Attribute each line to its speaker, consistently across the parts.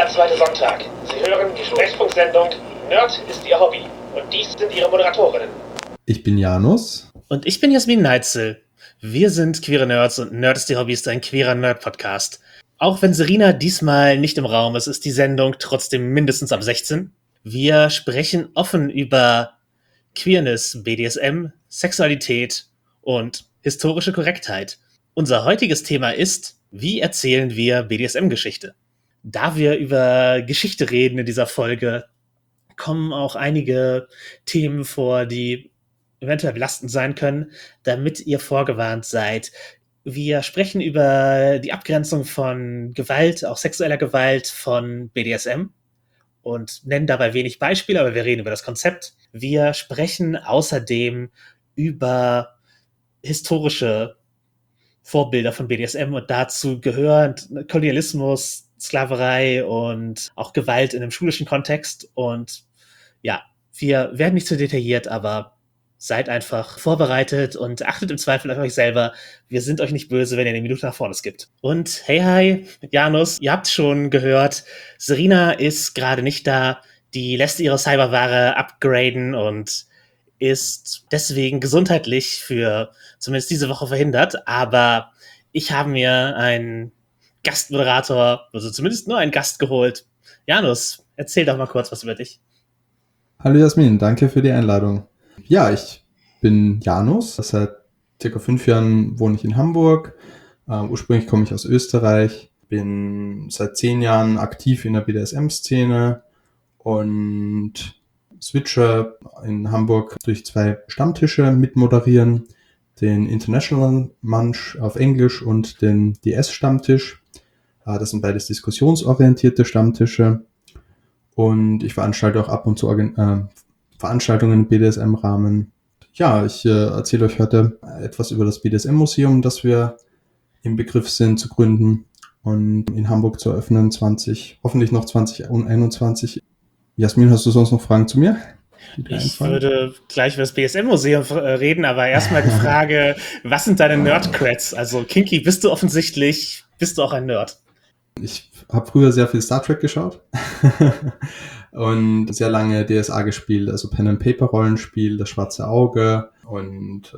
Speaker 1: zweite Sonntag. Sie hören die Sprechfunksendung Nerd ist Ihr Hobby. Und dies sind Ihre Moderatorinnen.
Speaker 2: Ich bin Janus.
Speaker 3: Und ich bin Jasmin Neitzel. Wir sind queere Nerds und Nerd ist Ihr Hobby ist ein queerer Nerd-Podcast. Auch wenn Serena diesmal nicht im Raum ist, ist die Sendung trotzdem mindestens ab 16. Wir sprechen offen über Queerness, BDSM, Sexualität und historische Korrektheit. Unser heutiges Thema ist, wie erzählen wir BDSM-Geschichte? Da wir über Geschichte reden in dieser Folge, kommen auch einige Themen vor, die eventuell belastend sein können, damit ihr vorgewarnt seid. Wir sprechen über die Abgrenzung von Gewalt, auch sexueller Gewalt von BDSM und nennen dabei wenig Beispiele, aber wir reden über das Konzept. Wir sprechen außerdem über historische Vorbilder von BDSM und dazu gehören Kolonialismus, Sklaverei und auch Gewalt in einem schulischen Kontext. Und ja, wir werden nicht zu detailliert, aber seid einfach vorbereitet und achtet im Zweifel auf euch selber. Wir sind euch nicht böse, wenn ihr eine Minute nach vorne skippt. Und hey, Janus, ihr habt schon gehört, Serena ist gerade nicht da. Die lässt ihre Cyberware upgraden und ist deswegen gesundheitlich für zumindest diese Woche verhindert. Aber ich habe mir einen Gastmoderator, also zumindest nur einen Gast geholt. Janus, erzähl doch mal kurz was über dich.
Speaker 2: Hallo Jasmin, danke für die Einladung. Ja, ich bin Janus. Seit circa 5 Jahren wohne ich in Hamburg. Ursprünglich komme ich aus Österreich. Bin seit 10 Jahren aktiv in der BDSM-Szene und switche in Hamburg durch 2 Stammtische mitmoderieren. Den International Munch auf Englisch und den DS-Stammtisch. Das sind beides diskussionsorientierte Stammtische. Und ich veranstalte auch ab und zu Veranstaltungen im BDSM-Rahmen. Ja, ich erzähle euch heute etwas über das BDSM-Museum, das wir im Begriff sind zu gründen und in Hamburg zu eröffnen, hoffentlich noch 2021. Jasmin, hast du sonst noch Fragen zu mir?
Speaker 3: Ich würde gleich über das BDSM-Museum reden, aber erstmal die Frage, was sind deine Nerd-Creds? Also Kinky, bist du auch ein Nerd?
Speaker 2: Ich habe früher sehr viel Star Trek geschaut und sehr lange DSA gespielt, also Pen-and-Paper-Rollenspiel, das Schwarze Auge und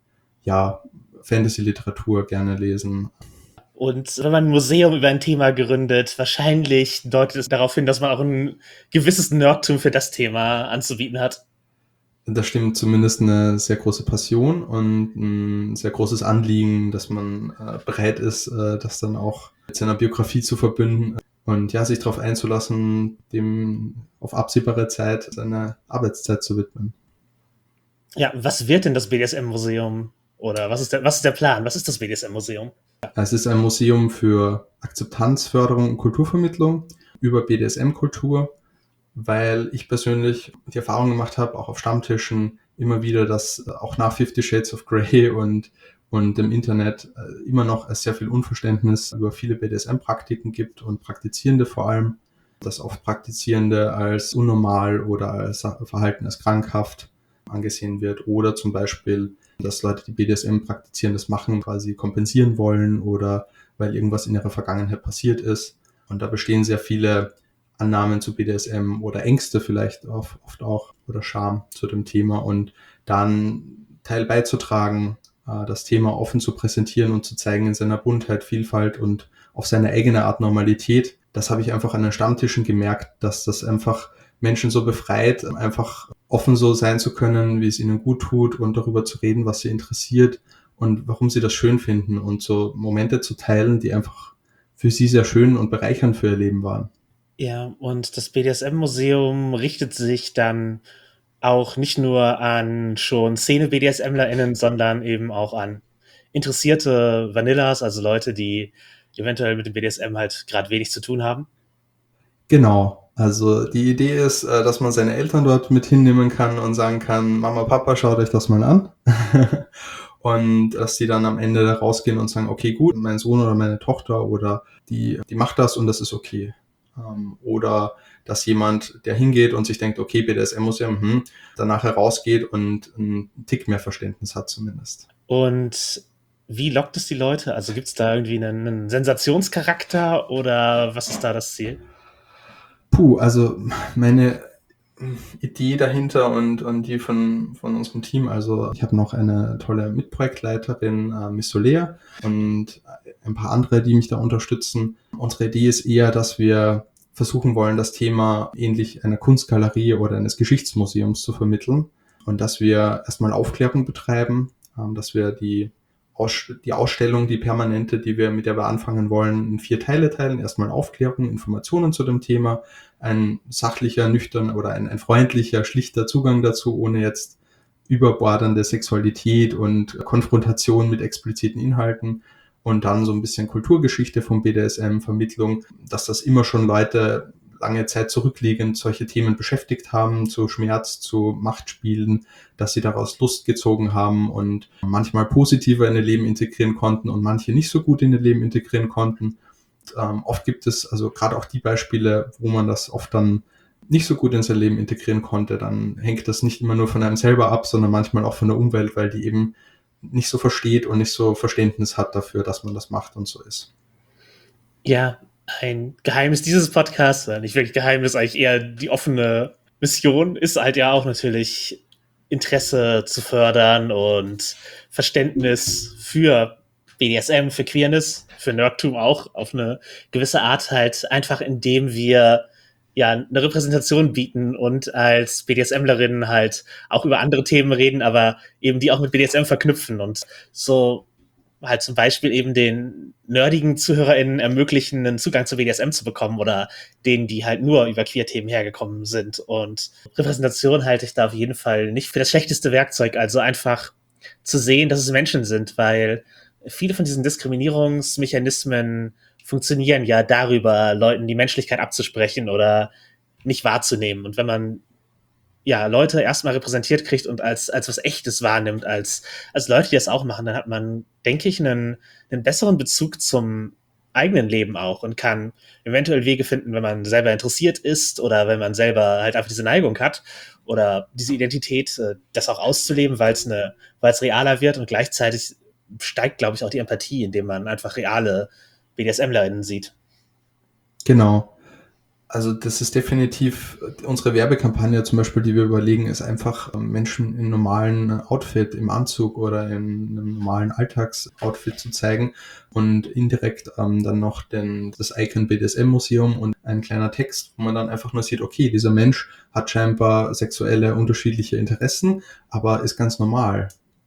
Speaker 2: Fantasy-Literatur gerne lesen.
Speaker 3: Und wenn man ein Museum über ein Thema gründet, wahrscheinlich deutet es darauf hin, dass man auch ein gewisses Nerdtum für das Thema anzubieten hat.
Speaker 2: Das stimmt, zumindest eine sehr große Passion und ein sehr großes Anliegen, dass man bereit ist, das dann auch mit seiner Biografie zu verbünden und ja, sich darauf einzulassen, dem auf absehbare Zeit seine Arbeitszeit zu widmen.
Speaker 3: Ja, was wird denn das BDSM-Museum? Oder was ist der Plan? Was ist das BDSM-Museum?
Speaker 2: Es ist ein Museum für Akzeptanz, Förderung und Kulturvermittlung über BDSM-Kultur, weil ich persönlich die Erfahrung gemacht habe, auch auf Stammtischen immer wieder, dass auch nach 50 Shades of Grey und im Internet immer noch sehr viel Unverständnis über viele BDSM-Praktiken gibt und Praktizierende vor allem, dass oft Praktizierende als unnormal oder als Verhalten als krankhaft angesehen wird oder zum Beispiel, dass Leute, die BDSM praktizieren, das machen, quasi kompensieren wollen oder weil irgendwas in ihrer Vergangenheit passiert ist. Und da bestehen sehr viele Annahmen zu BDSM oder Ängste vielleicht oft auch oder Scham zu dem Thema und dann Teil beizutragen, das Thema offen zu präsentieren und zu zeigen in seiner Buntheit, Vielfalt und auf seine eigene Art Normalität. Das habe ich einfach an den Stammtischen gemerkt, dass das einfach Menschen so befreit, einfach offen so sein zu können, wie es ihnen gut tut und darüber zu reden, was sie interessiert und warum sie das schön finden und so Momente zu teilen, die einfach für sie sehr schön und bereichernd für ihr Leben waren.
Speaker 3: Ja, und das BDSM-Museum richtet sich dann auch nicht nur an schon Szene-BDSMlerInnen, sondern eben auch an interessierte Vanillas, also Leute, die eventuell mit dem BDSM halt gerade wenig zu tun haben.
Speaker 2: Genau, also die Idee ist, dass man seine Eltern dort mit hinnehmen kann und sagen kann, Mama, Papa, schaut euch das mal an. Und dass die dann am Ende rausgehen und sagen, okay, gut, mein Sohn oder meine Tochter oder die macht das und das ist okay. Oder dass jemand, der hingeht und sich denkt, okay, BDSM-Museum, danach herausgeht und einen Tick mehr Verständnis hat zumindest.
Speaker 3: Und wie lockt es die Leute? Also gibt es da irgendwie einen Sensationscharakter oder was ist da das Ziel?
Speaker 2: Also meine Idee dahinter und die von unserem Team, also ich habe noch eine tolle Mitprojektleiterin, Miss Soler, und ein paar andere, die mich da unterstützen. Unsere Idee ist eher, dass wir versuchen wollen, das Thema ähnlich einer Kunstgalerie oder eines Geschichtsmuseums zu vermitteln und dass wir erstmal Aufklärung betreiben, dass wir die Ausstellung, die permanente, mit der wir anfangen wollen, in 4 Teile teilen. Erstmal Aufklärung, Informationen zu dem Thema, ein sachlicher, nüchtern oder ein freundlicher, schlichter Zugang dazu, ohne jetzt überbordende Sexualität und Konfrontation mit expliziten Inhalten, und dann so ein bisschen Kulturgeschichte vom BDSM, Vermittlung, dass das immer schon Leute lange Zeit zurückliegend solche Themen beschäftigt haben, zu Schmerz, zu Machtspielen, dass sie daraus Lust gezogen haben und manchmal positiver in ihr Leben integrieren konnten und manche nicht so gut in ihr Leben integrieren konnten. Oft gibt es also gerade auch die Beispiele, wo man das oft dann nicht so gut in sein Leben integrieren konnte. Dann hängt das nicht immer nur von einem selber ab, sondern manchmal auch von der Umwelt, weil die eben nicht so versteht und nicht so Verständnis hat dafür, dass man das macht und so ist.
Speaker 3: Ja, ein Geheimnis dieses Podcasts, nicht wirklich Geheimnis, eigentlich eher die offene Mission, ist halt ja auch natürlich Interesse zu fördern und Verständnis für BDSM, für Queerness, für Nerdtum auch auf eine gewisse Art halt einfach, indem wir ja eine Repräsentation bieten und als BDSMlerinnen halt auch über andere Themen reden, aber eben die auch mit BDSM verknüpfen und so halt zum Beispiel eben den nerdigen ZuhörerInnen ermöglichen, einen Zugang zu BDSM zu bekommen oder denen, die halt nur über Queer-Themen hergekommen sind. Und Repräsentation halte ich da auf jeden Fall nicht für das schlechteste Werkzeug, also einfach zu sehen, dass es Menschen sind, weil viele von diesen Diskriminierungsmechanismen funktionieren ja darüber, Leuten die Menschlichkeit abzusprechen oder nicht wahrzunehmen. Und wenn man ja, Leute erstmal repräsentiert kriegt und als was Echtes wahrnimmt, als Leute, die das auch machen, dann hat man, denke ich, einen besseren Bezug zum eigenen Leben auch und kann eventuell Wege finden, wenn man selber interessiert ist oder wenn man selber halt einfach diese Neigung hat oder diese Identität, das auch auszuleben, weil es realer wird, und gleichzeitig steigt, glaube ich, auch die Empathie, indem man einfach reale BDSMlerinnen sieht.
Speaker 2: Genau. Also das ist definitiv unsere Werbekampagne zum Beispiel, die wir überlegen, ist einfach Menschen in normalen Outfit, im Anzug oder in einem normalen Alltagsoutfit zu zeigen und indirekt dann noch das Icon BDSM Museum und ein kleiner Text, wo man dann einfach nur sieht, okay, dieser Mensch hat scheinbar sexuelle unterschiedliche Interessen, aber ist ganz normal.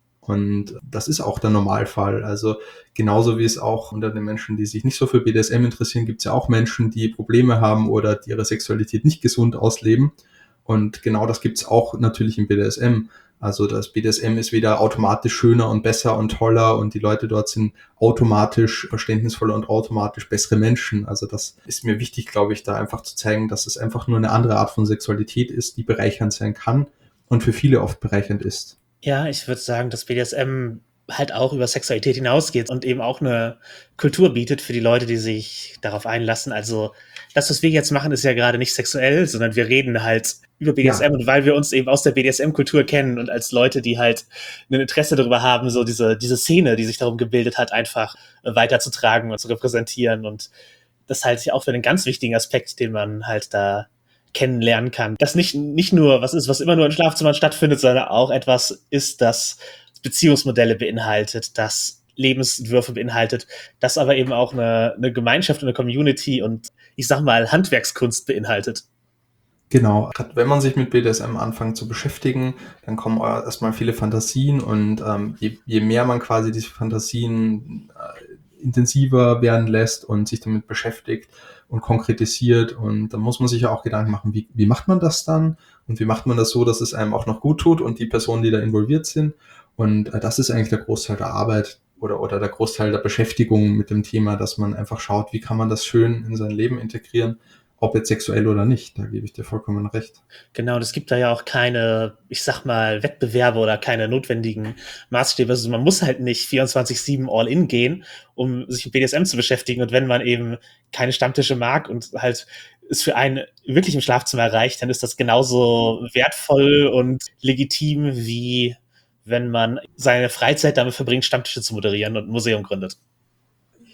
Speaker 2: Und das ist auch der Normalfall. Also genauso wie es auch unter den Menschen, die sich nicht so für BDSM interessieren, gibt es ja auch Menschen, die Probleme haben oder die ihre Sexualität nicht gesund ausleben. Und genau das gibt es auch natürlich im BDSM. Also das BDSM ist weder automatisch schöner und besser und toller und die Leute dort sind automatisch verständnisvoller und automatisch bessere Menschen. Also das ist mir wichtig, glaube ich, da einfach zu zeigen, dass es einfach nur eine andere Art von Sexualität ist, die bereichernd sein kann und für viele oft bereichernd ist.
Speaker 3: Ja, ich würde sagen, dass BDSM halt auch über Sexualität hinausgeht und eben auch eine Kultur bietet für die Leute, die sich darauf einlassen. Also das, was wir jetzt machen, ist ja gerade nicht sexuell, sondern wir reden halt über BDSM, ja. Und weil wir uns eben aus der BDSM-Kultur kennen und als Leute, die halt ein Interesse darüber haben, so diese Szene, die sich darum gebildet hat, einfach weiterzutragen und zu repräsentieren. Und das halte ich auch für einen ganz wichtigen Aspekt, den man halt da kennenlernen kann. Das nicht nur was ist, was immer nur in Schlafzimmern stattfindet, sondern auch etwas ist, das Beziehungsmodelle beinhaltet, das Lebensentwürfe beinhaltet, das aber eben auch eine Gemeinschaft und eine Community und ich sag mal Handwerkskunst beinhaltet.
Speaker 2: Genau, wenn man sich mit BDSM anfängt zu beschäftigen, dann kommen erstmal viele Fantasien und je mehr man quasi diese Fantasien intensiver werden lässt und sich damit beschäftigt und konkretisiert, und dann muss man sich ja auch Gedanken machen, wie macht man das dann und wie macht man das so, dass es einem auch noch gut tut und die Personen, die da involviert sind, und das ist eigentlich der Großteil der Arbeit oder der Großteil der Beschäftigung mit dem Thema, dass man einfach schaut, wie kann man das schön in sein Leben integrieren, ob jetzt sexuell oder nicht, da gebe ich dir vollkommen recht.
Speaker 3: Genau, und es gibt da ja auch keine, ich sag mal, Wettbewerbe oder keine notwendigen Maßstäbe. Also man muss halt nicht 24/7 all-in gehen, um sich mit BDSM zu beschäftigen. Und wenn man eben keine Stammtische mag und halt es für einen wirklich im Schlafzimmer erreicht, dann ist das genauso wertvoll und legitim, wie wenn man seine Freizeit damit verbringt, Stammtische zu moderieren und ein Museum gründet.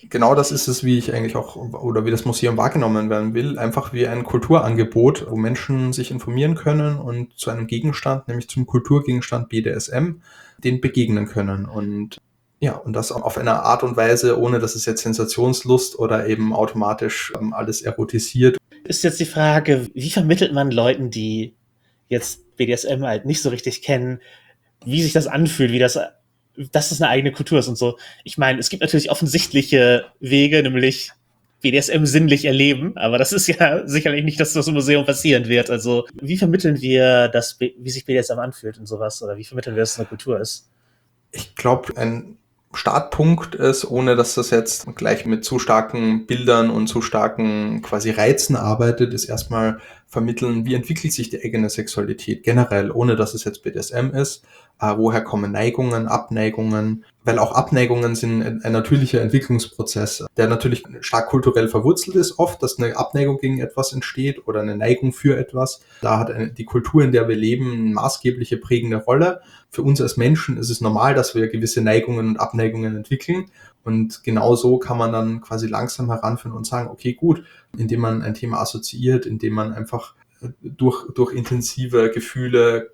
Speaker 2: Genau das ist es, wie ich eigentlich auch oder wie das Museum wahrgenommen werden will. Einfach wie ein Kulturangebot, wo Menschen sich informieren können und zu einem Gegenstand, nämlich zum Kulturgegenstand BDSM, den begegnen können. Und ja, und das auf eine Art und Weise, ohne dass es jetzt Sensationslust oder eben automatisch alles erotisiert.
Speaker 3: Ist jetzt die Frage, wie vermittelt man Leuten, die jetzt BDSM halt nicht so richtig kennen, wie sich das anfühlt, dass es eine eigene Kultur ist und so. Ich meine, es gibt natürlich offensichtliche Wege, nämlich BDSM sinnlich erleben, aber das ist ja sicherlich nicht das, was im Museum passieren wird. Also, wie vermitteln wir das, wie sich BDSM anfühlt und sowas? Oder wie vermitteln wir, dass es eine Kultur ist?
Speaker 2: Ich glaube, ein Startpunkt ist, ohne dass das jetzt gleich mit zu starken Bildern und zu starken quasi Reizen arbeitet, ist erstmal vermitteln, wie entwickelt sich die eigene Sexualität generell, ohne dass es jetzt BDSM ist. Woher kommen Neigungen, Abneigungen? Weil auch Abneigungen sind ein natürlicher Entwicklungsprozess, der natürlich stark kulturell verwurzelt ist, oft, dass eine Abneigung gegen etwas entsteht oder eine Neigung für etwas. Da hat die Kultur, in der wir leben, eine maßgebliche prägende Rolle. Für uns als Menschen ist es normal, dass wir gewisse Neigungen und Abneigungen entwickeln. Und genau so kann man dann quasi langsam heranführen und sagen, okay, gut, indem man ein Thema assoziiert, indem man einfach durch intensive Gefühle,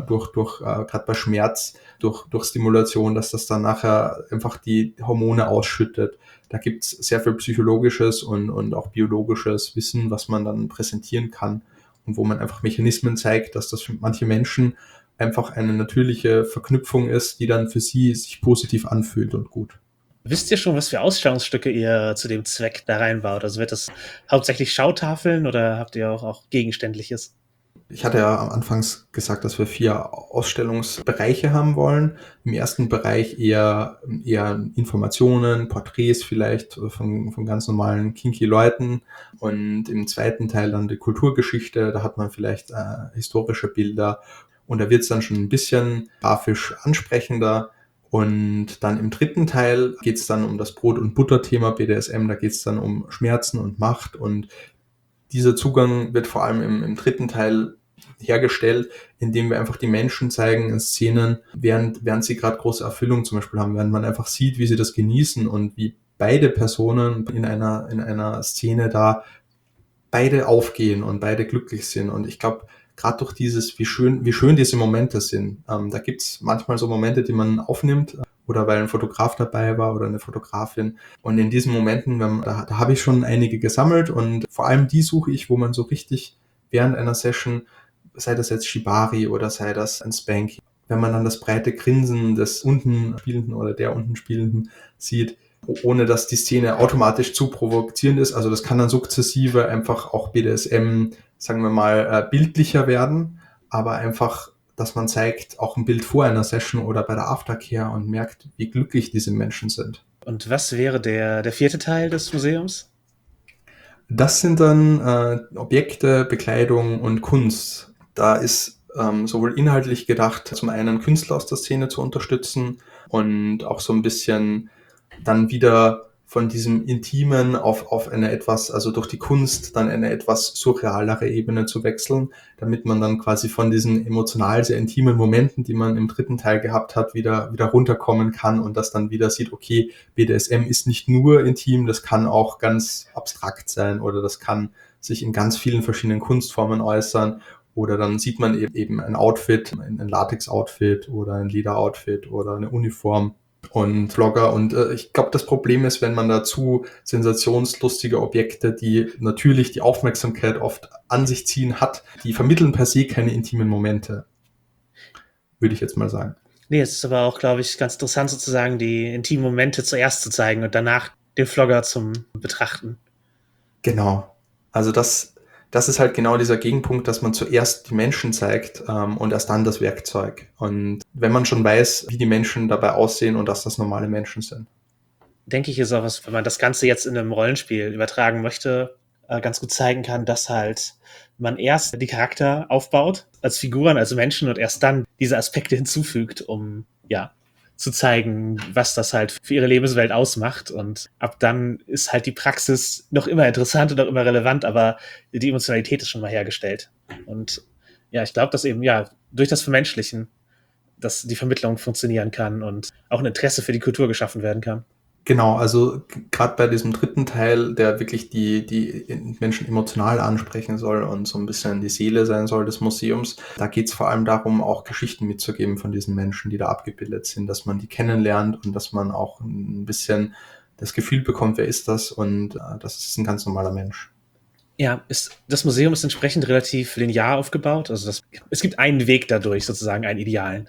Speaker 2: gerade bei Schmerz, durch Stimulation, dass das dann nachher einfach die Hormone ausschüttet. Da gibt's sehr viel psychologisches und auch biologisches Wissen, was man dann präsentieren kann und wo man einfach Mechanismen zeigt, dass das für manche Menschen einfach eine natürliche Verknüpfung ist, die dann für sie sich positiv anfühlt und gut.
Speaker 3: Wisst ihr schon, was für Ausstellungsstücke ihr zu dem Zweck da reinbaut? Also wird das hauptsächlich Schautafeln oder habt ihr auch Gegenständliches?
Speaker 2: Ich hatte ja am Anfangs gesagt, dass wir 4 Ausstellungsbereiche haben wollen. Im ersten Bereich eher Informationen, Porträts vielleicht von ganz normalen kinky Leuten. Und im zweiten Teil dann die Kulturgeschichte. Da hat man vielleicht historische Bilder. Und da wird es dann schon ein bisschen grafisch ansprechender. Und dann im dritten Teil geht es dann um das Brot- und Butter-Thema BDSM. Da geht es dann um Schmerzen und Macht. Und dieser Zugang wird vor allem im dritten Teil hergestellt, indem wir einfach die Menschen zeigen in Szenen, während sie gerade große Erfüllung zum Beispiel haben, während man einfach sieht, wie sie das genießen und wie beide Personen in einer Szene da beide aufgehen und beide glücklich sind. Und ich glaube, gerade durch dieses, wie schön diese Momente sind, da gibt's manchmal so Momente, die man aufnimmt, oder weil ein Fotograf dabei war oder eine Fotografin. Und in diesen Momenten, da habe ich schon einige gesammelt und vor allem die suche ich, wo man so richtig während einer Session, sei das jetzt Shibari oder sei das ein Spanky, wenn man dann das breite Grinsen des unten Spielenden oder der unten Spielenden sieht, ohne dass die Szene automatisch zu provozierend ist. Also das kann dann sukzessive einfach auch BDSM, sagen wir mal, bildlicher werden, aber einfach, dass man zeigt, auch ein Bild vor einer Session oder bei der Aftercare und merkt, wie glücklich diese Menschen sind.
Speaker 3: Und was wäre der vierte Teil des Museums?
Speaker 2: Das sind dann Objekte, Bekleidung und Kunst. Da ist sowohl inhaltlich gedacht, zum einen Künstler aus der Szene zu unterstützen und auch so ein bisschen dann wieder von diesem Intimen auf eine etwas, also durch die Kunst dann eine etwas surrealere Ebene zu wechseln, damit man dann quasi von diesen emotional sehr intimen Momenten, die man im dritten Teil gehabt hat, wieder runterkommen kann und das dann wieder sieht, okay, BDSM ist nicht nur intim, das kann auch ganz abstrakt sein oder das kann sich in ganz vielen verschiedenen Kunstformen äußern. Oder dann sieht man eben ein Outfit, ein Latex-Outfit oder ein Leder-Outfit oder eine Uniform und Vlogger. Und ich glaube, das Problem ist, wenn man dazu sensationslustige Objekte, die natürlich die Aufmerksamkeit oft an sich ziehen hat, die vermitteln per se keine intimen Momente, würde ich jetzt mal sagen.
Speaker 3: Nee, es ist aber auch, glaube ich, ganz interessant sozusagen, die intimen Momente zuerst zu zeigen und danach den Vlogger zum Betrachten.
Speaker 2: Genau. Also das ist halt genau dieser Gegenpunkt, dass man zuerst die Menschen zeigt und erst dann das Werkzeug. Und wenn man schon weiß, wie die Menschen dabei aussehen und dass das normale Menschen sind.
Speaker 3: Denke ich, ist auch was, wenn man das Ganze jetzt in einem Rollenspiel übertragen möchte, ganz gut zeigen kann, dass halt man erst die Charakter aufbaut als Figuren, als Menschen und erst dann diese Aspekte hinzufügt, um ja zu zeigen, was das halt für ihre Lebenswelt ausmacht. Und ab dann ist halt die Praxis noch immer interessant und noch immer relevant, aber die Emotionalität ist schon mal hergestellt. Und ja, ich glaube, dass eben ja durch das Vermenschlichen, dass die Vermittlung funktionieren kann und auch ein Interesse für die Kultur geschaffen werden kann.
Speaker 2: Genau, also gerade bei diesem dritten Teil, der wirklich die Menschen emotional ansprechen soll und so ein bisschen die Seele sein soll des Museums, da geht es vor allem darum, auch Geschichten mitzugeben von diesen Menschen, die da abgebildet sind, dass man die kennenlernt und dass man auch ein bisschen das Gefühl bekommt, wer ist das, und das ist ein ganz normaler Mensch.
Speaker 3: Ja, das Museum ist entsprechend relativ linear aufgebaut. Also es gibt einen Weg dadurch, sozusagen einen idealen.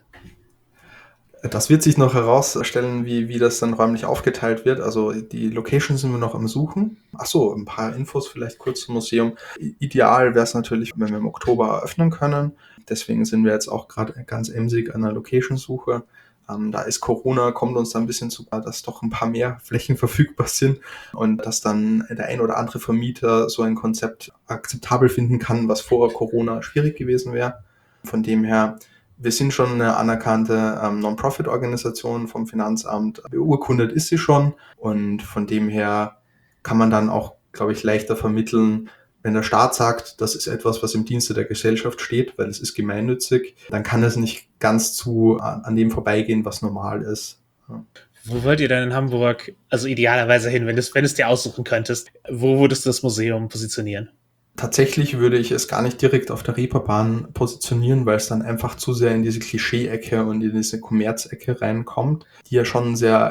Speaker 2: Das wird sich noch herausstellen, wie das dann räumlich aufgeteilt wird. Also die Location sind wir noch am Suchen. Ach so, ein paar Infos vielleicht kurz zum Museum. Ideal wäre es natürlich, wenn wir im Oktober eröffnen können. Deswegen sind wir jetzt auch gerade ganz emsig an der Location-Suche. Da ist Corona, kommt uns da ein bisschen zu, dass doch ein paar mehr Flächen verfügbar sind und dass dann der ein oder andere Vermieter so ein Konzept akzeptabel finden kann, was vor Corona schwierig gewesen wäre. Von dem her, wir sind schon eine anerkannte Non-Profit-Organisation vom Finanzamt. Beurkundet ist sie schon, und von dem her kann man dann auch, glaube ich, leichter vermitteln, wenn der Staat sagt, das ist etwas, was im Dienste der Gesellschaft steht, weil es ist gemeinnützig, dann kann es nicht ganz an dem vorbeigehen, was normal ist. Ja.
Speaker 3: Wo wollt ihr denn in Hamburg, also idealerweise hin, wenn du es dir aussuchen könntest, wo würdest du das Museum positionieren?
Speaker 2: Tatsächlich würde ich es gar nicht direkt auf der Reeperbahn positionieren, weil es dann einfach zu sehr in diese Klischee-Ecke und in diese Kommerzecke reinkommt, die ja schon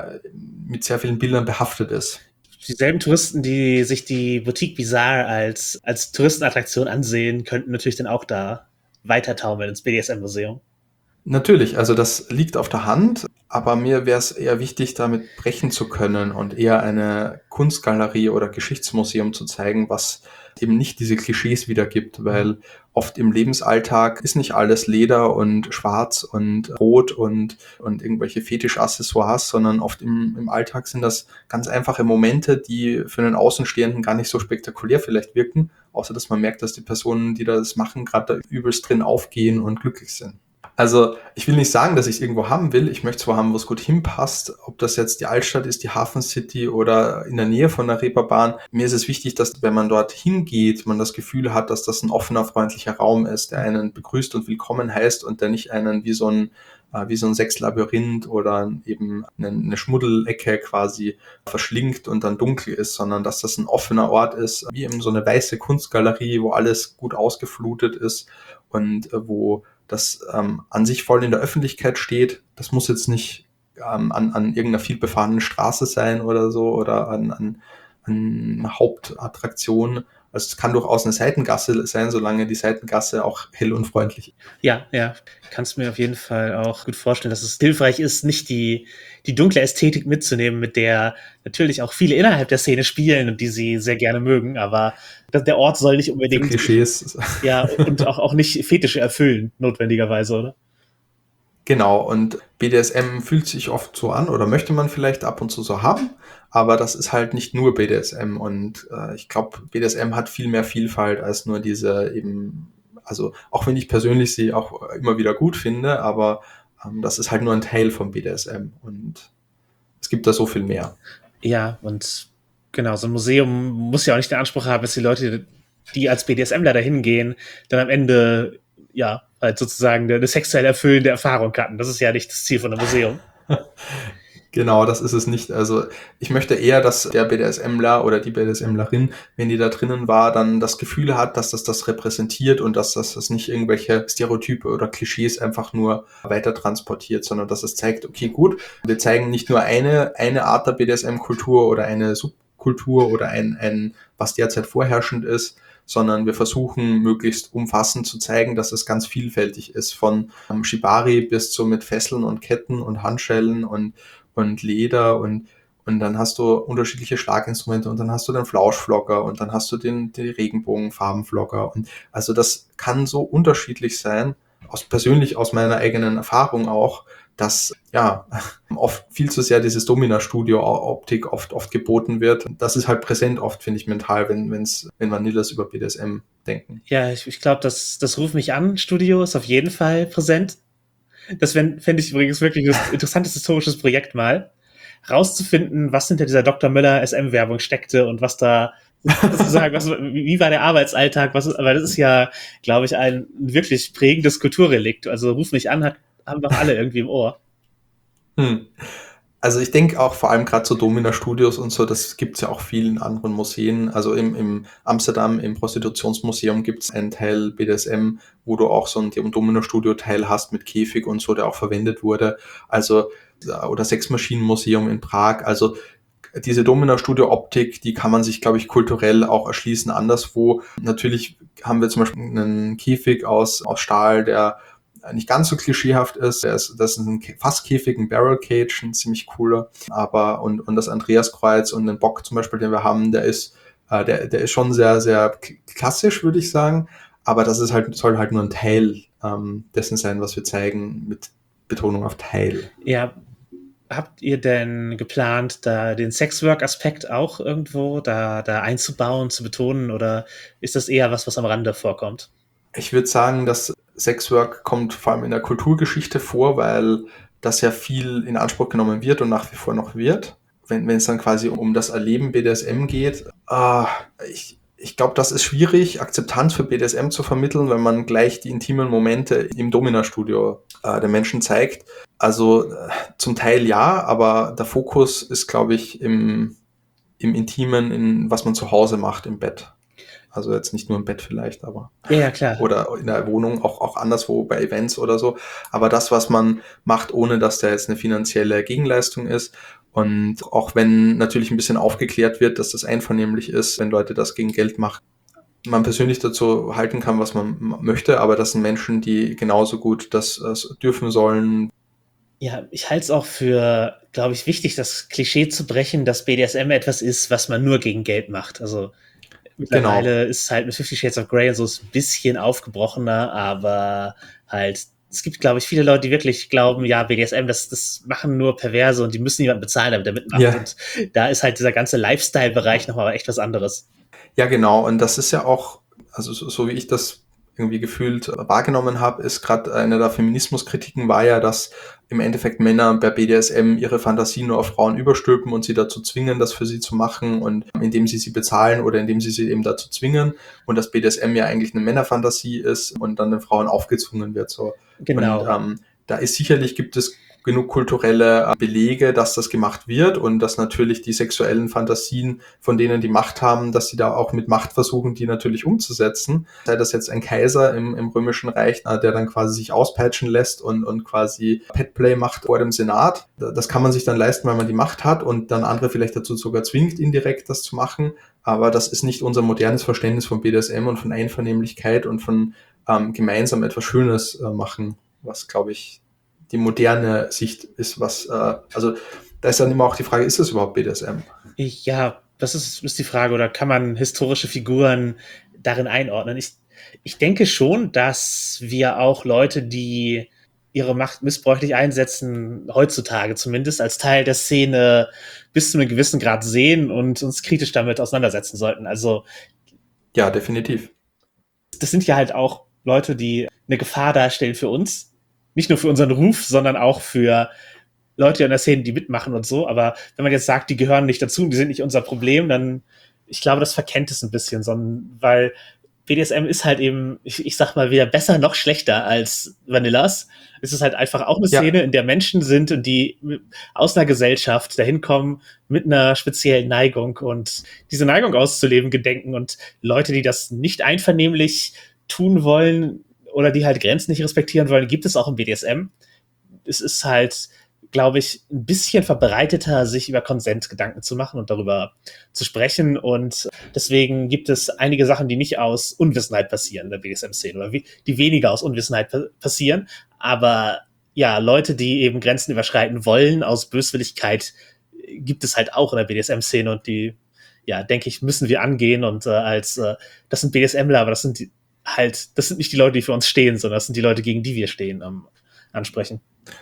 Speaker 2: mit sehr vielen Bildern behaftet ist.
Speaker 3: Dieselben Touristen, die sich die Boutique Bizarre als Touristenattraktion ansehen, könnten natürlich dann auch da weiter taumeln ins BDSM-Museum.
Speaker 2: Natürlich, also das liegt auf der Hand, aber mir wäre es eher wichtig, damit brechen zu können und eher eine Kunstgalerie oder Geschichtsmuseum zu zeigen, was eben nicht diese Klischees wiedergibt, weil oft im Lebensalltag ist nicht alles Leder und schwarz und rot und irgendwelche Fetischaccessoires, sondern oft im Alltag sind das ganz einfache Momente, die für einen Außenstehenden gar nicht so spektakulär vielleicht wirken, außer dass man merkt, dass die Personen, die das machen, gerade da übelst drin aufgehen und glücklich sind. Also ich will nicht sagen, dass ich es irgendwo haben will. Ich möchte zwar haben, wo es gut hinpasst, ob das jetzt die Altstadt ist, die Hafen City oder in der Nähe von der Reeperbahn. Mir ist es wichtig, dass, wenn man dort hingeht, man das Gefühl hat, dass das ein offener, freundlicher Raum ist, der einen begrüßt und willkommen heißt und der nicht einen wie so ein Sechslabyrinth oder eben eine Schmuddelecke quasi verschlingt und dann dunkel ist, sondern dass das ein offener Ort ist, wie eben so eine weiße Kunstgalerie, wo alles gut ausgeflutet ist und wo das an sich voll in der Öffentlichkeit steht. Das muss jetzt nicht an irgendeiner vielbefahrenen Straße sein oder so oder an einer Hauptattraktion. Also es kann durchaus eine Seitengasse sein, solange die Seitengasse auch hell und freundlich ist.
Speaker 3: Ja, kannst mir auf jeden Fall auch gut vorstellen, dass es hilfreich ist, nicht die dunkle Ästhetik mitzunehmen, mit der natürlich auch viele innerhalb der Szene spielen und die sie sehr gerne mögen, aber der Ort soll nicht unbedingt
Speaker 2: Klischees.
Speaker 3: Ja, und auch nicht Fetische erfüllen, notwendigerweise, oder?
Speaker 2: Genau, und BDSM fühlt sich oft so an oder möchte man vielleicht ab und zu so haben, aber das ist halt nicht nur BDSM, und ich glaube, BDSM hat viel mehr Vielfalt als nur diese eben, also auch wenn ich persönlich sie auch immer wieder gut finde, aber das ist halt nur ein Teil vom BDSM und es gibt da so viel mehr.
Speaker 3: Ja, und genau, so ein Museum muss ja auch nicht den Anspruch haben, dass die Leute, die als BDSMler da hingehen, dann am Ende halt sozusagen eine sexuell erfüllende Erfahrung hatten. Das ist ja nicht das Ziel von einem Museum.
Speaker 2: Genau, das ist es nicht. Also ich möchte eher, dass der BDSMler oder die BDSMlerin, wenn die da drinnen war, dann das Gefühl hat, dass das repräsentiert und dass das nicht irgendwelche Stereotype oder Klischees einfach nur weiter transportiert, sondern dass es zeigt, okay, gut, wir zeigen nicht nur eine Art der BDSM-Kultur oder eine Subkultur oder ein was derzeit vorherrschend ist, sondern wir versuchen möglichst umfassend zu zeigen, dass es ganz vielfältig ist, von Shibari bis zu mit Fesseln und Ketten und Handschellen und Leder und dann hast du unterschiedliche Schlaginstrumente und dann hast du den Flauschflogger und dann hast du den Regenbogenfarbenflogger, und also das kann so unterschiedlich sein, persönlich aus meiner eigenen Erfahrung auch, dass oft viel zu sehr dieses Domina-Studio-Optik oft geboten wird. Das ist halt präsent oft, finde ich, mental, wenn Vanillas über BDSM denken.
Speaker 3: Ja, ich glaube, das Ruf mich an Studio ist auf jeden Fall präsent. Das fände ich übrigens wirklich ein interessantes historisches Projekt mal, rauszufinden, was hinter dieser Dr. Müller SM-Werbung steckte und was da sozusagen, wie war der Arbeitsalltag, weil das ist ja, glaube ich, ein wirklich prägendes Kulturrelikt. Also Ruf mich an, haben doch alle irgendwie im Ohr.
Speaker 2: Also ich denke auch vor allem gerade so Domina-Studios und so, das gibt's ja auch viel in anderen Museen. Also im Amsterdam, im Prostitutionsmuseum gibt's einen Teil BDSM, wo du auch so ein Domina-Studio-Teil hast mit Käfig und so, der auch verwendet wurde. Also, oder Sexmaschinenmuseum in Prag. Also diese Domina-Studio-Optik, die kann man sich, glaube ich, kulturell auch erschließen anderswo. Natürlich haben wir zum Beispiel einen Käfig aus Stahl, der nicht ganz so klischeehaft ist. Das ist ein Fasskäfig, ein Barrel Cage, ein ziemlich cooler. Aber und das Andreaskreuz und den Bock zum Beispiel, den wir haben, der ist schon sehr, sehr klassisch, würde ich sagen. Aber das ist halt, soll halt nur ein Teil dessen sein, was wir zeigen, mit Betonung auf Teil.
Speaker 3: Ja, habt ihr denn geplant, da den Sexwork-Aspekt auch irgendwo da einzubauen, zu betonen, oder ist das eher was am Rande vorkommt?
Speaker 2: Ich würde sagen, dass Sexwork kommt vor allem in der Kulturgeschichte vor, weil das ja viel in Anspruch genommen wird und nach wie vor noch wird. Wenn es dann quasi um das Erleben BDSM geht, ich glaube, das ist schwierig, Akzeptanz für BDSM zu vermitteln, wenn man gleich die intimen Momente im Domina-Studio der Menschen zeigt. Also zum Teil ja, aber der Fokus ist, glaube ich, im Intimen, in was man zu Hause macht im Bett. Also jetzt nicht nur im Bett vielleicht, aber
Speaker 3: Ja, klar.
Speaker 2: oder in der Wohnung, auch anderswo bei Events oder so. Aber das, was man macht, ohne dass da jetzt eine finanzielle Gegenleistung ist. Und auch wenn natürlich ein bisschen aufgeklärt wird, dass das einvernehmlich ist, wenn Leute das gegen Geld machen, man persönlich dazu halten kann, was man möchte, aber das sind Menschen, die genauso gut das dürfen sollen.
Speaker 3: Ja, ich halte es auch für, glaube ich, wichtig, das Klischee zu brechen, dass BDSM etwas ist, was man nur gegen Geld macht. Also mittlerweile ist es halt mit 50 Shades of Grey und so ein bisschen aufgebrochener, aber halt, es gibt, glaube ich, viele Leute, die wirklich glauben, ja, BDSM, das machen nur Perverse und die müssen jemanden bezahlen, damit er mitmacht.
Speaker 2: Ja.
Speaker 3: Und da ist halt dieser ganze Lifestyle-Bereich nochmal echt was anderes.
Speaker 2: Ja, genau. Und das ist ja auch, also so wie ich das irgendwie gefühlt wahrgenommen habe, ist gerade eine der Feminismuskritiken war ja, dass im Endeffekt Männer bei BDSM ihre Fantasie nur auf Frauen überstülpen und sie dazu zwingen, das für sie zu machen und indem sie bezahlen oder indem sie eben dazu zwingen und dass BDSM ja eigentlich eine Männerfantasie ist und dann den Frauen aufgezwungen wird. So.
Speaker 3: Genau.
Speaker 2: Und da ist sicherlich, gibt es genug kulturelle Belege, dass das gemacht wird und dass natürlich die sexuellen Fantasien von denen die Macht haben, dass sie da auch mit Macht versuchen, die natürlich umzusetzen. Sei das jetzt ein Kaiser im Römischen Reich, der dann quasi sich auspeitschen lässt und quasi Petplay macht vor dem Senat. Das kann man sich dann leisten, weil man die Macht hat und dann andere vielleicht dazu sogar zwingt, indirekt das zu machen. Aber das ist nicht unser modernes Verständnis von BDSM und von Einvernehmlichkeit und von gemeinsam etwas Schönes machen, was, glaube ich, die moderne Sicht ist, also da ist dann immer auch die Frage, ist das überhaupt BDSM?
Speaker 3: Ja, das ist die Frage, oder kann man historische Figuren darin einordnen? Ich denke schon, dass wir auch Leute, die ihre Macht missbräuchlich einsetzen, heutzutage zumindest als Teil der Szene bis zu einem gewissen Grad sehen und uns kritisch damit auseinandersetzen sollten. Also
Speaker 2: ja, definitiv.
Speaker 3: Das sind ja halt auch Leute, die eine Gefahr darstellen für uns. Nicht nur für unseren Ruf, sondern auch für Leute in der Szene, die mitmachen und so. Aber wenn man jetzt sagt, die gehören nicht dazu, die sind nicht unser Problem, dann, ich glaube, das verkennt es ein bisschen, sondern, weil BDSM ist halt eben, ich sag mal, weder besser noch schlechter als Vanillas. Es ist halt einfach auch eine Szene, in der Menschen sind und die aus einer Gesellschaft dahin kommen mit einer speziellen Neigung und diese Neigung auszuleben gedenken, und Leute, die das nicht einvernehmlich tun wollen oder die halt Grenzen nicht respektieren wollen, gibt es auch im BDSM. Es ist halt, glaube ich, ein bisschen verbreiteter, sich über Konsent Gedanken zu machen und darüber zu sprechen. Und deswegen gibt es einige Sachen, die nicht aus Unwissenheit passieren in der BDSM-Szene oder die weniger aus Unwissenheit passieren. Aber ja, Leute, die eben Grenzen überschreiten wollen aus Böswilligkeit, gibt es halt auch in der BDSM-Szene, und die, ja, denke ich, müssen wir angehen. Und das sind BDSMler, aber das sind nicht die Leute, die für uns stehen, sondern das sind die Leute, gegen die wir stehen, ansprechen.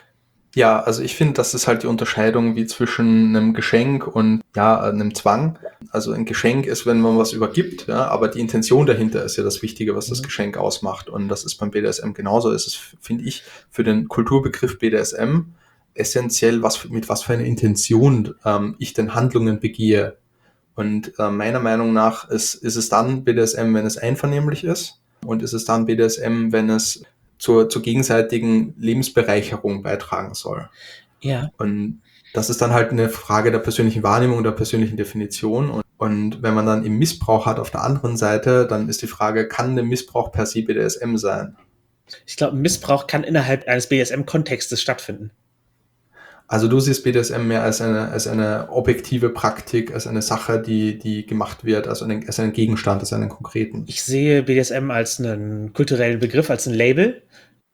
Speaker 2: Ja, also ich finde, das ist halt die Unterscheidung wie zwischen einem Geschenk und einem Zwang. Also ein Geschenk ist, wenn man was übergibt, ja, aber die Intention dahinter ist ja das Wichtige, was das Geschenk ausmacht. Und das ist beim BDSM genauso. Es ist, finde ich, für den Kulturbegriff BDSM essentiell, mit was für einer Intention ich den Handlungen begehe. Und meiner Meinung nach ist es dann BDSM, wenn es einvernehmlich ist, und ist es dann BDSM, wenn es zur gegenseitigen Lebensbereicherung beitragen soll.
Speaker 3: Ja.
Speaker 2: Und Das ist dann halt eine Frage der persönlichen Wahrnehmung, der persönlichen Definition. Und wenn man dann eben Missbrauch hat auf der anderen Seite, dann ist die Frage, kann der Missbrauch per se BDSM sein?
Speaker 3: Ich glaube, Missbrauch kann innerhalb eines BDSM-Kontextes stattfinden.
Speaker 2: Also du siehst BDSM mehr als eine objektive Praktik, als eine Sache, die gemacht wird, als einen Gegenstand, als einen konkreten.
Speaker 3: Ich sehe BDSM als einen kulturellen Begriff, als ein Label,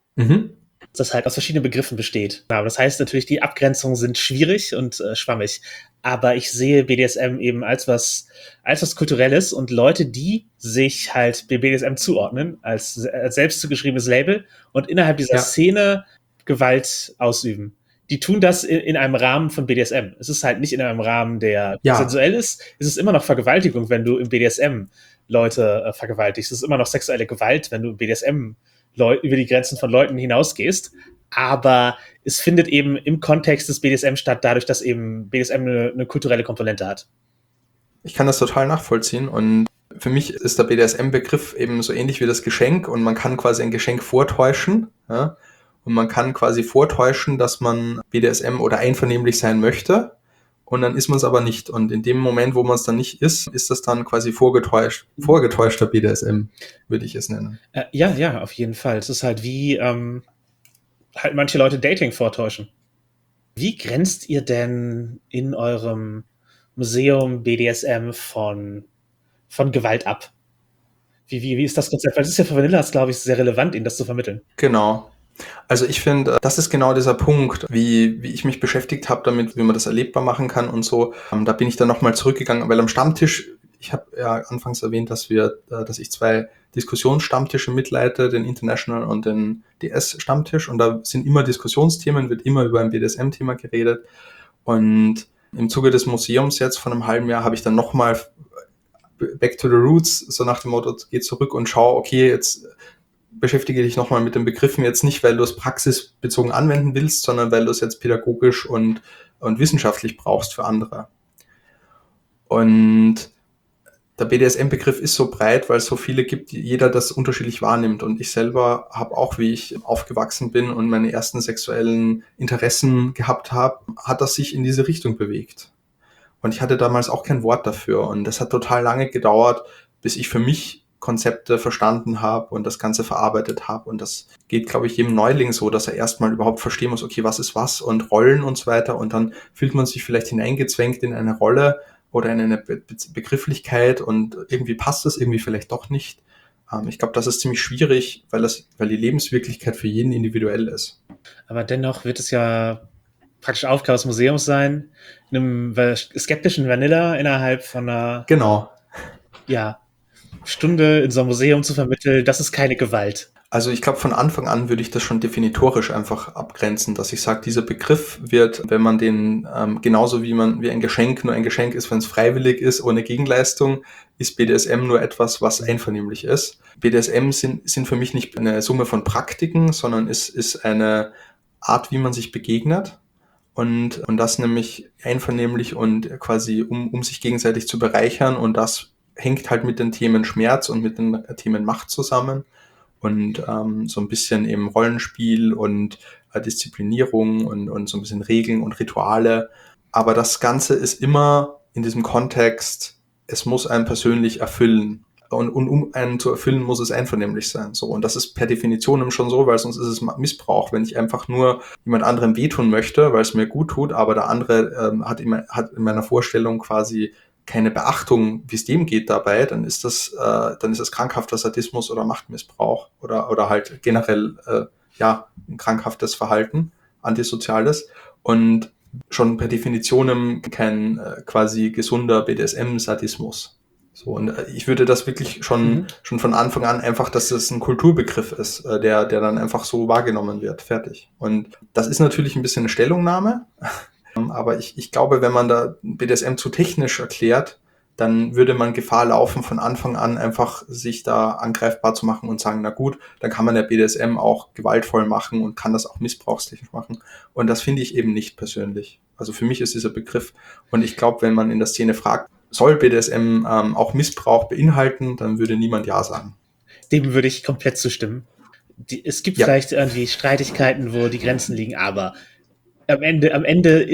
Speaker 3: das halt aus verschiedenen Begriffen besteht. Aber das heißt natürlich, die Abgrenzungen sind schwierig und schwammig. Aber ich sehe BDSM eben als was Kulturelles und Leute, die sich halt BDSM zuordnen, als selbst zugeschriebenes Label und innerhalb dieser Szene Gewalt ausüben. Die tun das in einem Rahmen von BDSM. Es ist halt nicht in einem Rahmen, der sensuell ist. Es ist immer noch Vergewaltigung, wenn du im BDSM Leute vergewaltigst. Es ist immer noch sexuelle Gewalt, wenn du im BDSM über die Grenzen von Leuten hinausgehst. Aber es findet eben im Kontext des BDSM statt, dadurch, dass eben BDSM eine kulturelle Komponente hat.
Speaker 2: Ich kann das total nachvollziehen und für mich ist der BDSM-Begriff eben so ähnlich wie das Geschenk und man kann quasi ein Geschenk vortäuschen, ja? Und man kann quasi vortäuschen, dass man BDSM oder einvernehmlich sein möchte und dann ist man es aber nicht. Und in dem Moment, wo man es dann nicht ist, ist das dann quasi vorgetäuschter BDSM, würde ich es nennen.
Speaker 3: Ja, auf jeden Fall. Es ist halt wie halt manche Leute Dating vortäuschen. Wie grenzt ihr denn in eurem Museum BDSM von Gewalt ab? Wie ist das Konzept? Weil das ist ja für Vanillas, glaube ich, sehr relevant, ihnen das zu vermitteln.
Speaker 2: Genau. Also ich finde, das ist genau dieser Punkt, wie ich mich beschäftigt habe damit, wie man das erlebbar machen kann und so. Da bin ich dann nochmal zurückgegangen, weil am Stammtisch, ich habe ja anfangs erwähnt, dass ich 2 Diskussionsstammtische mitleite, den International und den DS-Stammtisch und da sind immer Diskussionsthemen, wird immer über ein BDSM-Thema geredet und im Zuge des Museums jetzt von einem halben Jahr habe ich dann nochmal Back to the Roots, so nach dem Motto, geh zurück und schau, okay, jetzt beschäftige dich nochmal mit den Begriffen jetzt nicht, weil du es praxisbezogen anwenden willst, sondern weil du es jetzt pädagogisch und wissenschaftlich brauchst für andere. Und der BDSM-Begriff ist so breit, weil es so viele gibt, die jeder das unterschiedlich wahrnimmt. Und ich selber habe auch, wie ich aufgewachsen bin und meine ersten sexuellen Interessen gehabt habe, hat das sich in diese Richtung bewegt. Und ich hatte damals auch kein Wort dafür. Und das hat total lange gedauert, bis ich für mich Konzepte verstanden habe und das Ganze verarbeitet habe. Und das geht, glaube ich, jedem Neuling so, dass er erstmal überhaupt verstehen muss, okay, was ist was und Rollen und so weiter. Und dann fühlt man sich vielleicht hineingezwängt in eine Rolle oder in eine Begrifflichkeit und irgendwie passt das irgendwie vielleicht doch nicht. Ich glaube, das ist ziemlich schwierig, weil die Lebenswirklichkeit für jeden individuell ist.
Speaker 3: Aber dennoch wird es ja praktisch Aufgabe des Museums sein, einem skeptischen Vanilla innerhalb von einer Stunde in so einem Museum zu vermitteln, das ist keine Gewalt.
Speaker 2: Also ich glaube, von Anfang an würde ich das schon definitorisch einfach abgrenzen, dass ich sage, dieser Begriff wird, wenn man den genauso wie ein Geschenk nur ein Geschenk ist, wenn es freiwillig ist, ohne Gegenleistung, ist BDSM nur etwas, was einvernehmlich ist. BDSM sind für mich nicht eine Summe von Praktiken, sondern es ist eine Art, wie man sich begegnet. Und das nämlich einvernehmlich und quasi, um sich gegenseitig zu bereichern. Und das hängt halt mit den Themen Schmerz und mit den Themen Macht zusammen. Und so ein bisschen eben Rollenspiel und Disziplinierung und so ein bisschen Regeln und Rituale. Aber das Ganze ist immer in diesem Kontext, es muss einen persönlich erfüllen. Und um einen zu erfüllen, muss es einvernehmlich sein. So. Und das ist per Definition schon so, weil sonst ist es Missbrauch. Wenn ich einfach nur jemand anderem wehtun möchte, weil es mir gut tut, aber der andere hat in meiner Vorstellung quasi keine Beachtung, wie es dem geht dabei, dann ist das krankhafter Sadismus oder Machtmissbrauch oder halt generell ein krankhaftes Verhalten, antisoziales und schon per Definition kein quasi gesunder BDSM-Sadismus. So, und ich würde das wirklich schon von Anfang an einfach, dass das ein Kulturbegriff ist, der dann einfach so wahrgenommen wird, fertig. Und das ist natürlich ein bisschen eine Stellungnahme, aber ich glaube, wenn man da BDSM zu technisch erklärt, dann würde man Gefahr laufen, von Anfang an einfach sich da angreifbar zu machen und sagen, na gut, dann kann man ja BDSM auch gewaltvoll machen und kann das auch missbrauchstechnisch machen. Und das finde ich eben nicht persönlich. Also für mich ist dieser Begriff, und ich glaube, wenn man in der Szene fragt, soll BDSM auch Missbrauch beinhalten, dann würde niemand Ja sagen.
Speaker 3: Dem würde ich komplett zustimmen. Es gibt vielleicht irgendwie Streitigkeiten, wo die Grenzen liegen, aber am Ende ist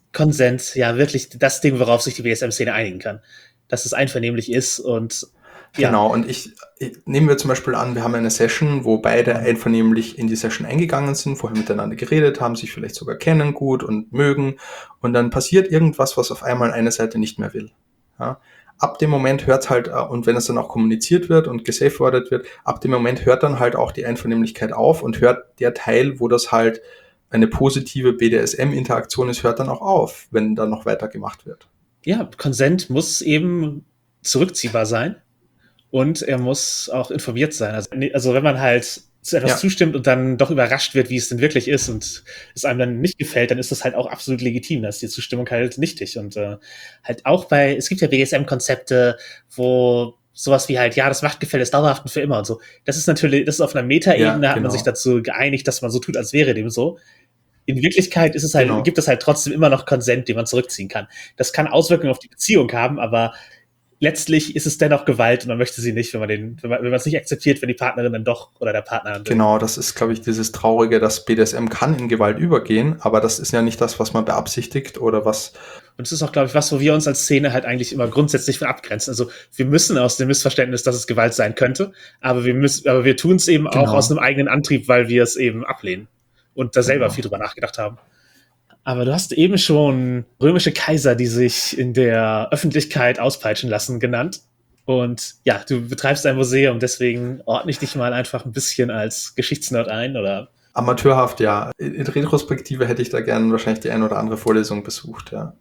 Speaker 3: Konsens, ja, wirklich das Ding, worauf sich die BDSM-Szene einigen kann. Dass es einvernehmlich ist und ja.
Speaker 2: Genau, und nehmen wir zum Beispiel an, wir haben eine Session, wo beide einvernehmlich in die Session eingegangen sind, vorher miteinander geredet haben, sich vielleicht sogar kennen gut und mögen, und dann passiert irgendwas, was auf einmal eine Seite nicht mehr will. Ja? Ab dem Moment hört halt, und wenn es dann auch kommuniziert wird und gesafewordet wird, ab dem Moment hört dann halt auch die Einvernehmlichkeit auf und hört der Teil, wo das halt eine positive BDSM-Interaktion ist, hört dann auch auf, wenn dann noch weiter gemacht wird.
Speaker 3: Ja, Consent muss eben zurückziehbar sein. Und er muss auch informiert sein. Also wenn man halt zu etwas zustimmt und dann doch überrascht wird, wie es denn wirklich ist und es einem dann nicht gefällt, dann ist das halt auch absolut legitim. Da ist die Zustimmung halt nichtig. Und halt auch es gibt ja BDSM-Konzepte, wo sowas wie halt, ja, das Machtgefälle ist dauerhaft und für immer und so. Das ist auf einer Metaebene, hat man sich dazu geeinigt, dass man so tut, als wäre dem so. In Wirklichkeit ist es halt, gibt es halt trotzdem immer noch Konsent, den man zurückziehen kann. Das kann Auswirkungen auf die Beziehung haben, aber letztlich ist es dennoch Gewalt und man möchte sie nicht, wenn man es nicht akzeptiert, wenn die Partnerin dann doch oder der Partner dann.
Speaker 2: Genau, das ist, glaube ich, dieses Traurige, dass BDSM kann in Gewalt übergehen, aber das ist ja nicht das, was man beabsichtigt oder was.
Speaker 3: Und es ist auch, glaube ich, was, wo wir uns als Szene halt eigentlich immer grundsätzlich von abgrenzen. Also wir müssen aus dem Missverständnis, dass es Gewalt sein könnte, aber wir tun es eben auch aus einem eigenen Antrieb, weil wir es eben ablehnen und da selber viel drüber nachgedacht haben. Aber du hast eben schon römische Kaiser, die sich in der Öffentlichkeit auspeitschen lassen, genannt. Und ja, du betreibst ein Museum, deswegen ordne ich dich mal einfach ein bisschen als Geschichtsnerd ein, oder?
Speaker 2: Amateurhaft, ja. In Retrospektive hätte ich da gerne wahrscheinlich die ein oder andere Vorlesung besucht, ja.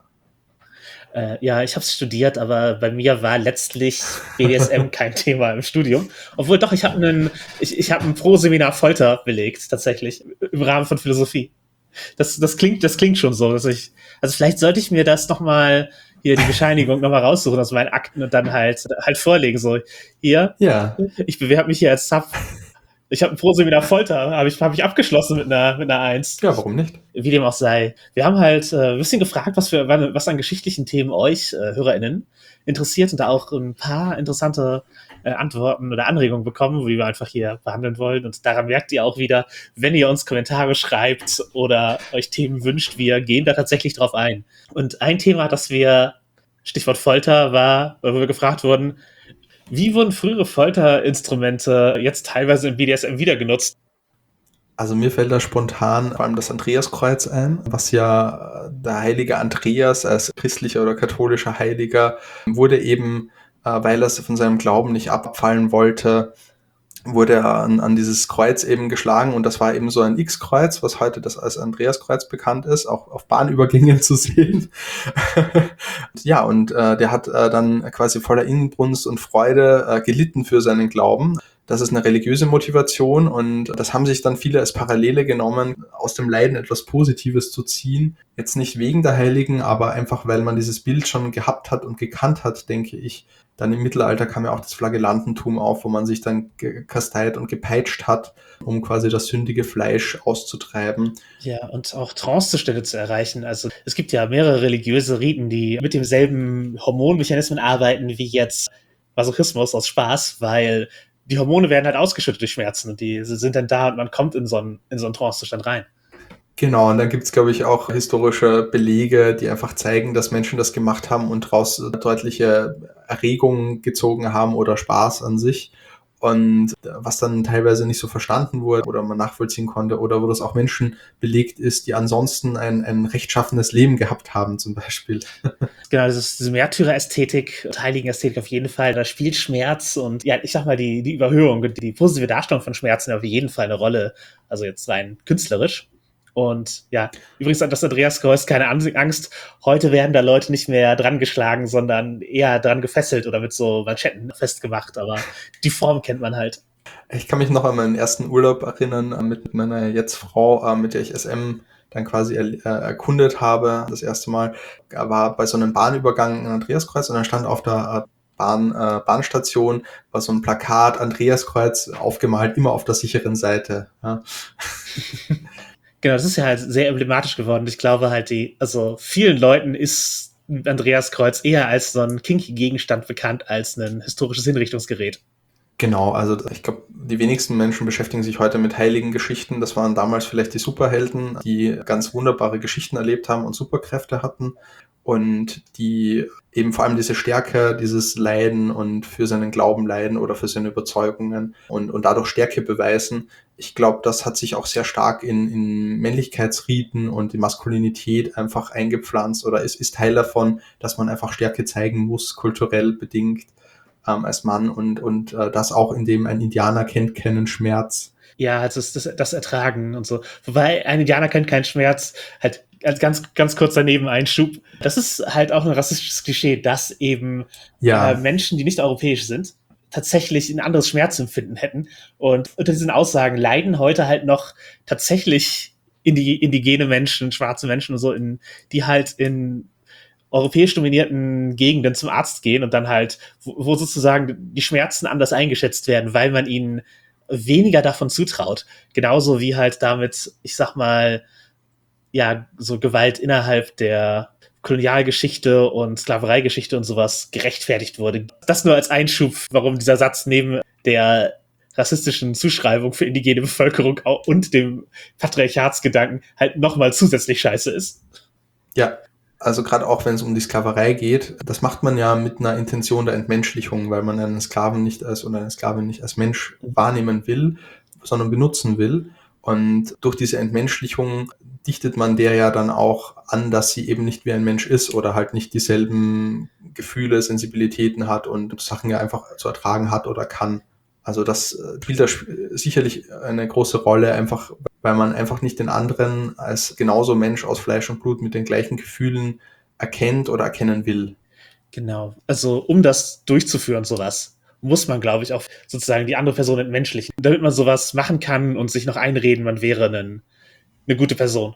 Speaker 3: Ja, ich habe es studiert, aber bei mir war letztlich BDSM kein Thema im Studium. Obwohl doch, ich habe ein Pro-Seminar Folter belegt, tatsächlich, im Rahmen von Philosophie. Das klingt schon so, also vielleicht sollte ich mir das nochmal, hier die Bescheinigung nochmal raussuchen aus meinen Akten und dann halt vorlegen, so, hier, ich bewerbe mich hier als Sub. Ich habe ein Pro-Seminar Folter, habe ich abgeschlossen mit einer 1.
Speaker 2: Ja, warum nicht?
Speaker 3: Wie dem auch sei. Wir haben halt ein bisschen gefragt, was an geschichtlichen Themen euch, HörerInnen, interessiert und da auch ein paar interessante Antworten oder Anregungen bekommen, wie wir einfach hier behandeln wollen. Und daran merkt ihr auch wieder, wenn ihr uns Kommentare schreibt oder euch Themen wünscht, wir gehen da tatsächlich drauf ein. Und ein Thema, das wir, Stichwort Folter, war, wo wir gefragt wurden, wie wurden frühere Folterinstrumente jetzt teilweise im BDSM wieder genutzt?
Speaker 2: Also mir fällt da spontan vor allem das Andreaskreuz ein, was ja der heilige Andreas als christlicher oder katholischer Heiliger wurde eben, weil er von seinem Glauben nicht abfallen wollte, wurde er an dieses Kreuz eben geschlagen, und das war eben so ein X-Kreuz, was heute das als Andreaskreuz bekannt ist, auch auf Bahnübergängen zu sehen. Ja, und der hat dann quasi voller Inbrunst und Freude gelitten für seinen Glauben. Das ist eine religiöse Motivation, und das haben sich dann viele als Parallele genommen, aus dem Leiden etwas Positives zu ziehen. Jetzt nicht wegen der Heiligen, aber einfach, weil man dieses Bild schon gehabt hat und gekannt hat, denke ich. Dann im Mittelalter kam ja auch das Flagellantentum auf, wo man sich dann gekasteilt und gepeitscht hat, um quasi das sündige Fleisch auszutreiben.
Speaker 3: Ja, und auch Trancezustände zu erreichen. Also es gibt ja mehrere religiöse Riten, die mit demselben Hormonmechanismen arbeiten wie jetzt Masochismus aus Spaß, weil die Hormone werden halt ausgeschüttet durch Schmerzen und die sind dann da und man kommt in so einen Trancezustand rein.
Speaker 2: Genau, und dann gibt's, glaube ich, auch historische Belege, die einfach zeigen, dass Menschen das gemacht haben und daraus deutliche Erregungen gezogen haben oder Spaß an sich. Und was dann teilweise nicht so verstanden wurde oder man nachvollziehen konnte, oder wo das auch Menschen belegt ist, die ansonsten ein rechtschaffenes Leben gehabt haben, zum Beispiel.
Speaker 3: Genau, das ist diese Märtyrer-Ästhetik und Heiligen-Ästhetik auf jeden Fall. Da spielt Schmerz und ja, ich sag mal, die Überhöhung, die positive Darstellung von Schmerzen auf jeden Fall eine Rolle, also jetzt rein künstlerisch. Und ja, übrigens an das Andreaskreuz, keine Angst, heute werden da Leute nicht mehr dran geschlagen, sondern eher dran gefesselt oder mit so Manschetten festgemacht, aber die Form kennt man halt.
Speaker 2: Ich kann mich noch an meinen ersten Urlaub erinnern mit meiner jetzt Frau, mit der ich SM dann quasi erkundet habe. Das erste Mal war bei so einem Bahnübergang in Andreaskreuz, und dann stand auf der Bahnstation war so ein Plakat, Andreaskreuz aufgemalt, immer auf der sicheren Seite. Ja.
Speaker 3: Genau, das ist ja halt sehr emblematisch geworden. Ich glaube halt, vielen Leuten ist Andreaskreuz eher als so ein kinky Gegenstand bekannt als ein historisches Hinrichtungsgerät.
Speaker 2: Genau, also ich glaube, die wenigsten Menschen beschäftigen sich heute mit heiligen Geschichten. Das waren damals vielleicht die Superhelden, die ganz wunderbare Geschichten erlebt haben und Superkräfte hatten und die eben vor allem diese Stärke, dieses Leiden und für seinen Glauben leiden oder für seine Überzeugungen und dadurch Stärke beweisen. Ich glaube, das hat sich auch sehr stark in Männlichkeitsriten und in Maskulinität einfach eingepflanzt oder ist Teil davon, dass man einfach Stärke zeigen muss, kulturell bedingt als Mann und das auch, indem ein Indianer kennt keinen Schmerz.
Speaker 3: Ja, also das Ertragen und so. Wobei ein Indianer kennt keinen Schmerz, halt als ganz kurzer Nebeneinschub. Das ist halt auch ein rassistisches Klischee, dass eben
Speaker 2: Ja,
Speaker 3: Menschen, die nicht europäisch sind, tatsächlich ein anderes Schmerzempfinden hätten. Und unter diesen Aussagen leiden heute halt noch tatsächlich indigene Menschen, schwarze Menschen und so, die halt in europäisch dominierten Gegenden zum Arzt gehen und dann halt, wo sozusagen die Schmerzen anders eingeschätzt werden, weil man ihnen weniger davon zutraut. Genauso wie halt damit, ich sag mal, ja, so Gewalt innerhalb der Kolonialgeschichte und Sklavereigeschichte und sowas gerechtfertigt wurde. Das nur als Einschub, warum dieser Satz neben der rassistischen Zuschreibung für indigene Bevölkerung und dem Patriarchatsgedanken halt nochmal zusätzlich scheiße ist.
Speaker 2: ja. Also gerade auch wenn es um die Sklaverei geht, das macht man ja mit einer Intention der Entmenschlichung, weil man einen Sklaven nicht als oder eine Sklavin nicht als Mensch wahrnehmen will, sondern benutzen will. Und durch diese Entmenschlichung dichtet man der ja dann auch an, dass sie eben nicht wie ein Mensch ist oder halt nicht dieselben Gefühle, Sensibilitäten hat und Sachen ja einfach zu ertragen hat oder kann. Also das spielt da sicherlich eine große Rolle, einfach weil man einfach nicht den anderen als genauso Mensch aus Fleisch und Blut mit den gleichen Gefühlen erkennt oder erkennen will.
Speaker 3: Genau. Also, um das durchzuführen, sowas, muss man, glaube ich, auch sozusagen die andere Person entmenschlichen, damit man sowas machen kann und sich noch einreden, man wäre eine gute Person.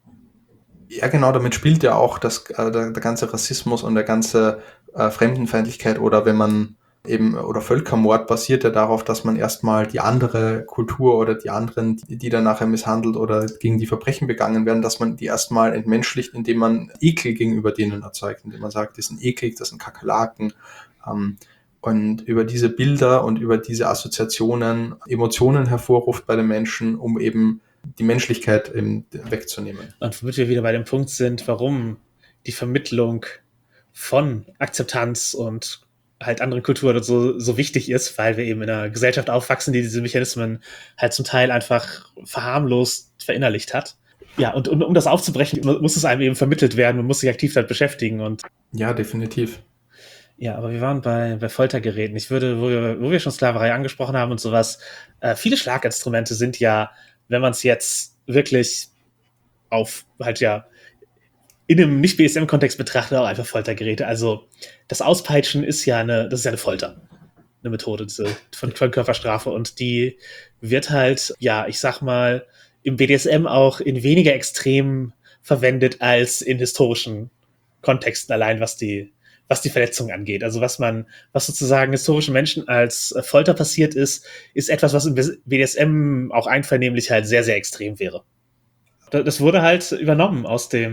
Speaker 2: Ja, genau, damit spielt ja auch der ganze Rassismus und der ganze Fremdenfeindlichkeit oder wenn man eben, oder Völkermord basiert ja darauf, dass man erstmal die andere Kultur oder die anderen, die dann nachher misshandelt oder gegen die Verbrechen begangen werden, dass man die erstmal entmenschlicht, indem man Ekel gegenüber denen erzeugt, indem man sagt, die sind eklig, das sind Kakerlaken. Ähm, und über diese Bilder und über diese Assoziationen Emotionen hervorruft bei den Menschen, um eben die Menschlichkeit eben wegzunehmen.
Speaker 3: Und womit wir wieder bei dem Punkt sind, warum die Vermittlung von Akzeptanz und halt anderen Kulturen so wichtig ist, weil wir eben in einer Gesellschaft aufwachsen, die diese Mechanismen halt zum Teil einfach verharmlost verinnerlicht hat. Ja, und um das aufzubrechen, muss es einem eben vermittelt werden, man muss sich aktiv damit beschäftigen. Und
Speaker 2: ja, definitiv.
Speaker 3: ja, aber wir waren bei Foltergeräten. Ich würde, wo wir schon Sklaverei angesprochen haben und sowas, viele Schlaginstrumente sind ja, wenn man es jetzt wirklich auf halt ja in einem Nicht-BSM-Kontext betrachtet, auch einfach Foltergeräte. Also das Auspeitschen ist ja eine Folter, eine Methode von Körperstrafe und die wird halt, ja, ich sag mal, im BDSM auch in weniger extrem verwendet als in historischen Kontexten allein, was die Verletzung angeht. Also was sozusagen historischen Menschen als Folter passiert ist etwas, was im BDSM auch einvernehmlich halt sehr, sehr extrem wäre. Das wurde halt übernommen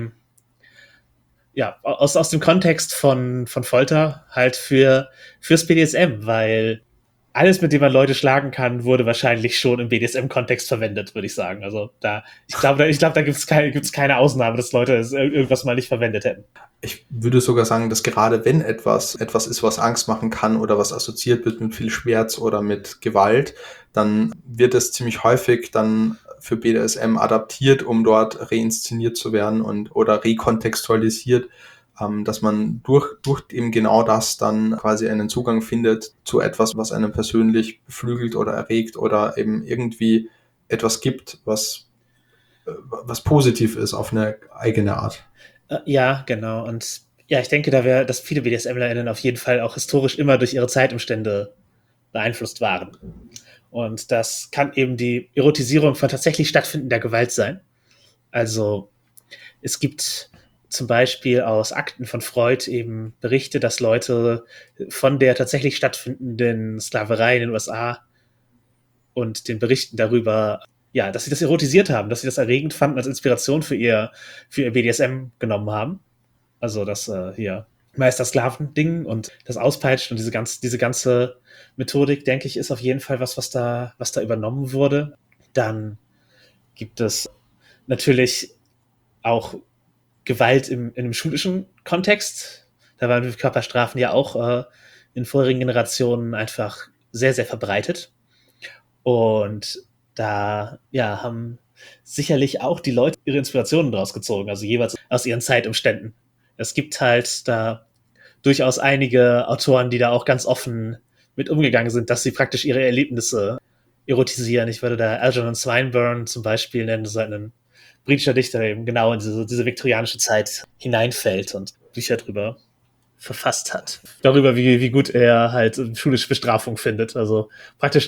Speaker 3: aus dem Kontext von Folter halt fürs BDSM, weil alles, mit dem man Leute schlagen kann, wurde wahrscheinlich schon im BDSM-Kontext verwendet, würde ich sagen. Also ich glaube, da gibt's keine Ausnahme, dass Leute irgendwas mal nicht verwendet hätten.
Speaker 2: Ich würde sogar sagen, dass gerade wenn etwas ist, was Angst machen kann oder was assoziiert wird mit viel Schmerz oder mit Gewalt, dann wird es ziemlich häufig dann für BDSM adaptiert, um dort reinszeniert zu werden oder rekontextualisiert, dass man durch eben genau das dann quasi einen Zugang findet zu etwas, was einen persönlich beflügelt oder erregt oder eben irgendwie etwas gibt, was positiv ist auf eine eigene Art.
Speaker 3: Ja, genau. Und ja, ich denke, dass viele BDSMlerInnen auf jeden Fall auch historisch immer durch ihre Zeitumstände beeinflusst waren. Und das kann eben die Erotisierung von tatsächlich stattfindender Gewalt sein. Also es gibt zum Beispiel aus Akten von Freud eben Berichte, dass Leute von der tatsächlich stattfindenden Sklaverei in den USA und den Berichten darüber, ja, dass sie das erotisiert haben, dass sie das erregend fanden, als Inspiration für ihr BDSM genommen haben. Also das hier Meister-Sklaven-Ding und das Auspeitschen und diese ganze Methodik, denke ich, ist auf jeden Fall was da übernommen wurde. Dann gibt es natürlich auch Gewalt in einem schulischen Kontext. Da waren Körperstrafen ja auch in vorherigen Generationen einfach sehr, sehr verbreitet. Und da haben sicherlich auch die Leute ihre Inspirationen daraus gezogen, also jeweils aus ihren Zeitumständen. Es gibt halt da durchaus einige Autoren, die da auch ganz offen mit umgegangen sind, dass sie praktisch ihre Erlebnisse erotisieren. Ich würde da Algernon Swinburne zum Beispiel nennen, so ein britischer Dichter, der eben genau in diese viktorianische Zeit hineinfällt und Bücher drüber verfasst hat. Darüber, wie gut er halt schulische Bestrafung findet. Also praktisch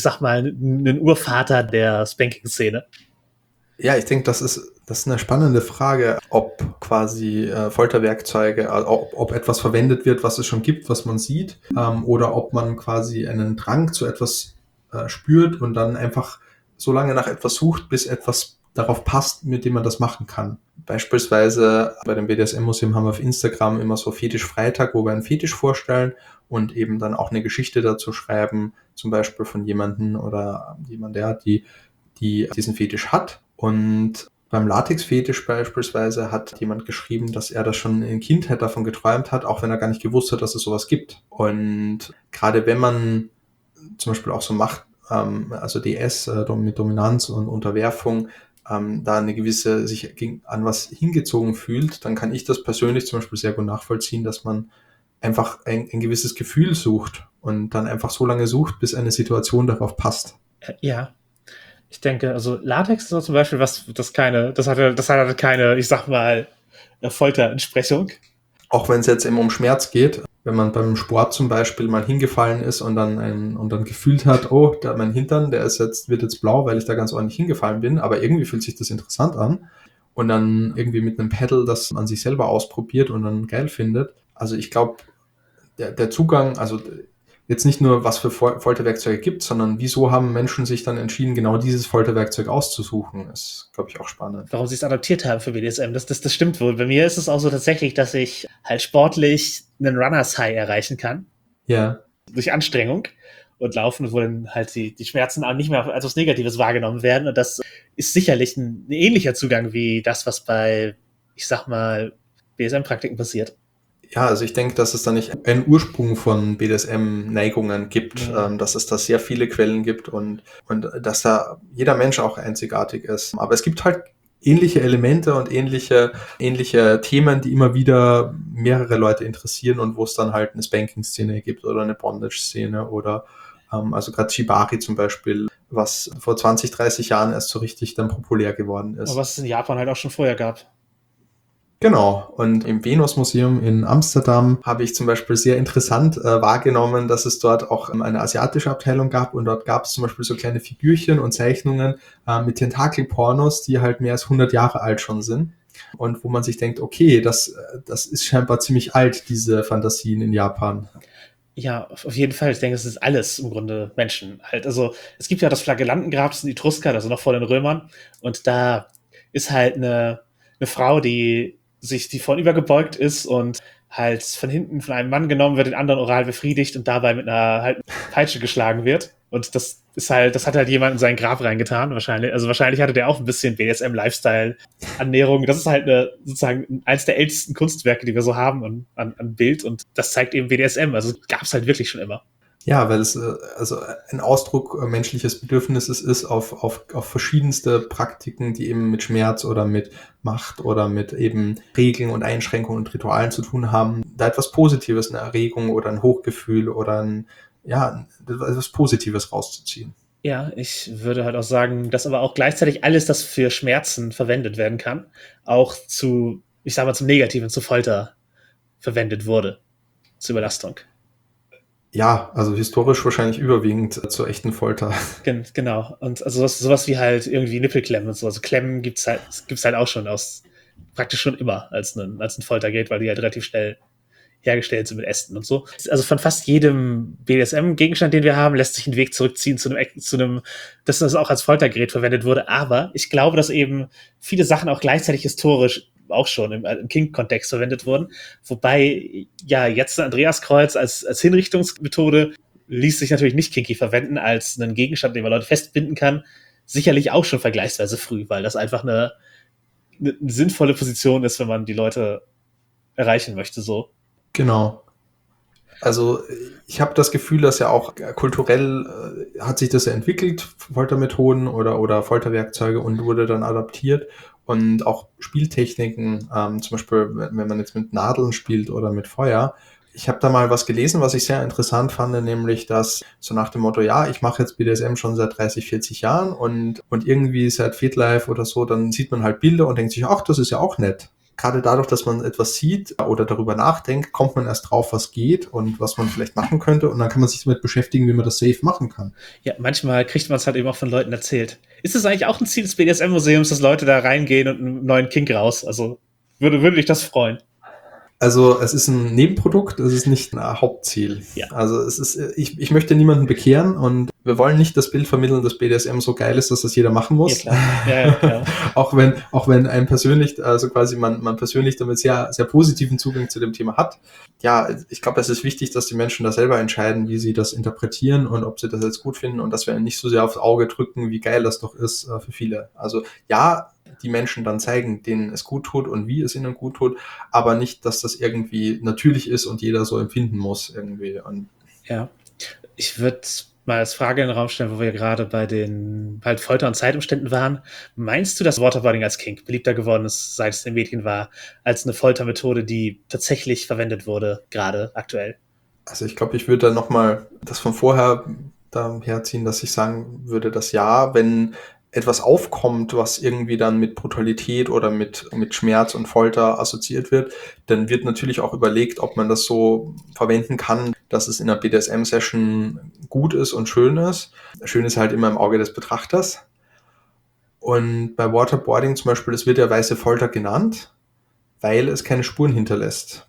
Speaker 3: einen Urvater der Spanking-Szene.
Speaker 2: Ja, ich denke, das ist eine spannende Frage, ob quasi Folterwerkzeuge, ob etwas verwendet wird, was es schon gibt, was man sieht, oder ob man quasi einen Drang zu etwas spürt und dann einfach so lange nach etwas sucht, bis etwas darauf passt, mit dem man das machen kann. Beispielsweise bei dem BDSM-Museum haben wir auf Instagram immer so Fetisch-Freitag, wo wir einen Fetisch vorstellen und eben dann auch eine Geschichte dazu schreiben, zum Beispiel von jemandem oder jemand, die diesen Fetisch hat. Und beim Latex-Fetisch beispielsweise hat jemand geschrieben, dass er das schon in Kindheit davon geträumt hat, auch wenn er gar nicht gewusst hat, dass es sowas gibt. Und gerade wenn man zum Beispiel auch so macht, also DS mit Dominanz und Unterwerfung, da eine gewisse sich an was hingezogen fühlt, dann kann ich das persönlich zum Beispiel sehr gut nachvollziehen, dass man einfach ein gewisses Gefühl sucht und dann einfach so lange sucht, bis eine Situation darauf passt.
Speaker 3: Ja, ich denke, also Latex ist zum Beispiel das hatte keine, ich sag mal, Folterentsprechung.
Speaker 2: Auch wenn es jetzt eben um Schmerz geht, wenn man beim Sport zum Beispiel mal hingefallen ist und dann gefühlt hat, oh, mein Hintern, wird jetzt blau, weil ich da ganz ordentlich hingefallen bin, aber irgendwie fühlt sich das interessant an und dann irgendwie mit einem Pedal das an sich selber ausprobiert und dann geil findet. Also ich glaube, der Zugang, also jetzt nicht nur, was für Folterwerkzeuge gibt, sondern wieso haben Menschen sich dann entschieden, genau dieses Folterwerkzeug auszusuchen, ist, glaube ich, auch spannend.
Speaker 3: Warum sie es adaptiert haben für BDSM, das stimmt wohl. Bei mir ist es auch so tatsächlich, dass ich halt sportlich einen Runners High erreichen kann.
Speaker 2: Ja.
Speaker 3: Durch Anstrengung und Laufen, wo dann halt die Schmerzen auch nicht mehr als was Negatives wahrgenommen werden. Und das ist sicherlich ein ähnlicher Zugang wie das, was bei, ich sag mal, BDSM-Praktiken passiert.
Speaker 2: Ja, also ich denke, dass es da nicht einen Ursprung von BDSM-Neigungen gibt, dass es da sehr viele Quellen gibt und dass da jeder Mensch auch einzigartig ist. Aber es gibt halt ähnliche Elemente und ähnliche Themen, die immer wieder mehrere Leute interessieren und wo es dann halt eine Spanking-Szene gibt oder eine Bondage-Szene oder also gerade Shibari zum Beispiel, was vor 20, 30 Jahren erst so richtig dann populär geworden ist.
Speaker 3: Aber was es in Japan halt auch schon vorher gab.
Speaker 2: Genau, und im Venus-Museum in Amsterdam habe ich zum Beispiel sehr interessant wahrgenommen, dass es dort auch eine asiatische Abteilung gab und dort gab es zum Beispiel so kleine Figürchen und Zeichnungen mit Tentakelpornos, die halt mehr als 100 Jahre alt schon sind und wo man sich denkt, okay, das ist scheinbar ziemlich alt, diese Fantasien in Japan.
Speaker 3: Ja, auf jeden Fall. Ich denke, es ist alles im Grunde Menschen halt. Also es gibt ja das Flagellantengrab, das sind Etrusker, also noch vor den Römern und da ist halt eine Frau, die vornüber gebeugt ist und halt von hinten von einem Mann genommen wird, den anderen oral befriedigt und dabei mit einer halt Peitsche geschlagen wird. Und das hat halt jemand in sein Grab reingetan, wahrscheinlich. Also wahrscheinlich hatte der auch ein bisschen BDSM-Lifestyle-Annäherung. Das ist halt sozusagen eins der ältesten Kunstwerke, die wir so haben an Bild und das zeigt eben BDSM. Also gab es halt wirklich schon immer.
Speaker 2: Ja, weil es also ein Ausdruck menschliches Bedürfnisses ist auf verschiedenste Praktiken, die eben mit Schmerz oder mit Macht oder mit eben Regeln und Einschränkungen und Ritualen zu tun haben, da etwas Positives, eine Erregung oder ein Hochgefühl oder etwas Positives rauszuziehen.
Speaker 3: Ja, ich würde halt auch sagen, dass aber auch gleichzeitig alles, das für Schmerzen verwendet werden kann, auch zum Negativen, zu Folter verwendet wurde, zur Überlastung.
Speaker 2: Ja, also historisch wahrscheinlich überwiegend zur echten Folter.
Speaker 3: Genau. Und also sowas wie halt irgendwie Nippelklemmen und so. Also Klemmen gibt's halt auch schon praktisch schon immer als ein Foltergerät, weil die halt relativ schnell hergestellt sind mit Ästen und so. Also von fast jedem BDSM-Gegenstand, den wir haben, lässt sich ein Weg zurückziehen zu einem, dass das auch als Foltergerät verwendet wurde. Aber ich glaube, dass eben viele Sachen auch gleichzeitig historisch auch schon im Kink-Kontext verwendet wurden. Wobei, ja, jetzt ein Andreaskreuz als Hinrichtungsmethode ließ sich natürlich nicht kinky verwenden als einen Gegenstand, den man Leute festbinden kann. Sicherlich auch schon vergleichsweise früh, weil das einfach eine sinnvolle Position ist, wenn man die Leute erreichen möchte, so.
Speaker 2: Genau. Also ich habe das Gefühl, dass ja auch kulturell hat sich das ja entwickelt, Foltermethoden oder Folterwerkzeuge, und wurde dann adaptiert. Und auch Spieltechniken, zum Beispiel, wenn man jetzt mit Nadeln spielt oder mit Feuer. Ich habe da mal was gelesen, was ich sehr interessant fand, nämlich dass so nach dem Motto, ja, ich mache jetzt BDSM schon seit 30, 40 Jahren und irgendwie seit FitLife oder so, dann sieht man halt Bilder und denkt sich, ach, das ist ja auch nett. Gerade dadurch, dass man etwas sieht oder darüber nachdenkt, kommt man erst drauf, was geht und was man vielleicht machen könnte, und dann kann man sich damit beschäftigen, wie man das safe machen kann.
Speaker 3: Ja, manchmal kriegt man es halt eben auch von Leuten erzählt. Ist es eigentlich auch ein Ziel des BDSM-Museums, dass Leute da reingehen und einen neuen Kink raus? Also würde dich das freuen?
Speaker 2: Also es ist ein Nebenprodukt, es ist nicht ein Hauptziel.
Speaker 3: Ja.
Speaker 2: Also es ist, ich möchte niemanden bekehren, und wir wollen nicht das Bild vermitteln, dass BDSM so geil ist, dass das jeder machen muss.
Speaker 3: Ja, klar. Ja.
Speaker 2: auch wenn einem persönlich, also quasi man persönlich damit sehr, sehr positiven Zugang zu dem Thema hat. Ja, ich glaube, es ist wichtig, dass die Menschen da selber entscheiden, wie sie das interpretieren und ob sie das jetzt gut finden, und dass wir nicht so sehr aufs Auge drücken, wie geil das doch ist für viele. Also ja, die Menschen dann zeigen, denen es gut tut und wie es ihnen gut tut, aber nicht, dass das irgendwie natürlich ist und jeder so empfinden muss irgendwie. Und
Speaker 3: ja, ich würde mal als Frage in den Raum stellen, wo wir gerade bei den halt Folter- und Zeitumständen waren. Meinst du, dass Waterboarding als Kink beliebter geworden ist, seit es in den Medien war, als eine Foltermethode, die tatsächlich verwendet wurde, gerade aktuell?
Speaker 2: Also ich glaube, ich würde da nochmal das von vorher da herziehen, dass ich sagen würde, dass ja, wenn etwas aufkommt, was irgendwie dann mit Brutalität oder mit Schmerz und Folter assoziiert wird, dann wird natürlich auch überlegt, ob man das so verwenden kann, dass es in einer BDSM-Session gut ist und schön ist. Schön ist halt immer im Auge des Betrachters. Und bei Waterboarding zum Beispiel, es wird ja weiße Folter genannt, weil es keine Spuren hinterlässt.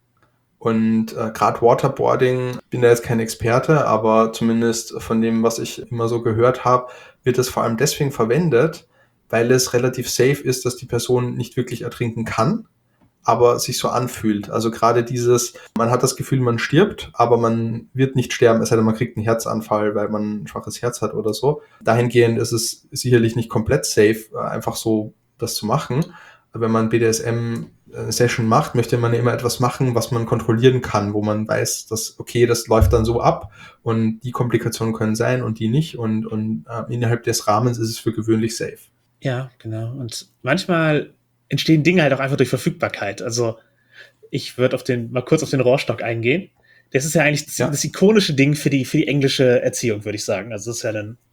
Speaker 2: Und gerade Waterboarding, bin da jetzt kein Experte, aber zumindest von dem, was ich immer so gehört habe, wird es vor allem deswegen verwendet, weil es relativ safe ist, dass die Person nicht wirklich ertrinken kann, aber sich so anfühlt. Also gerade dieses, man hat das Gefühl, man stirbt, aber man wird nicht sterben, es sei denn, man kriegt einen Herzanfall, weil man ein schwaches Herz hat oder so. Dahingehend ist es sicherlich nicht komplett safe, einfach so das zu machen. Wenn man BDSM-Session macht, möchte man immer etwas machen, was man kontrollieren kann, wo man weiß, dass, okay, das läuft dann so ab und die Komplikationen können sein und die nicht, und innerhalb des Rahmens ist es für gewöhnlich safe.
Speaker 3: Ja, genau. Und manchmal entstehen Dinge halt auch einfach durch Verfügbarkeit. Also ich würde mal kurz auf den Rohrstock eingehen. Das ist ja eigentlich das ikonische Ding für die englische Erziehung, würde ich sagen. Also das ist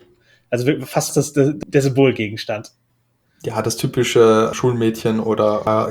Speaker 3: ja fast der Symbolgegenstand.
Speaker 2: Ja, das typische Schulmädchen- oder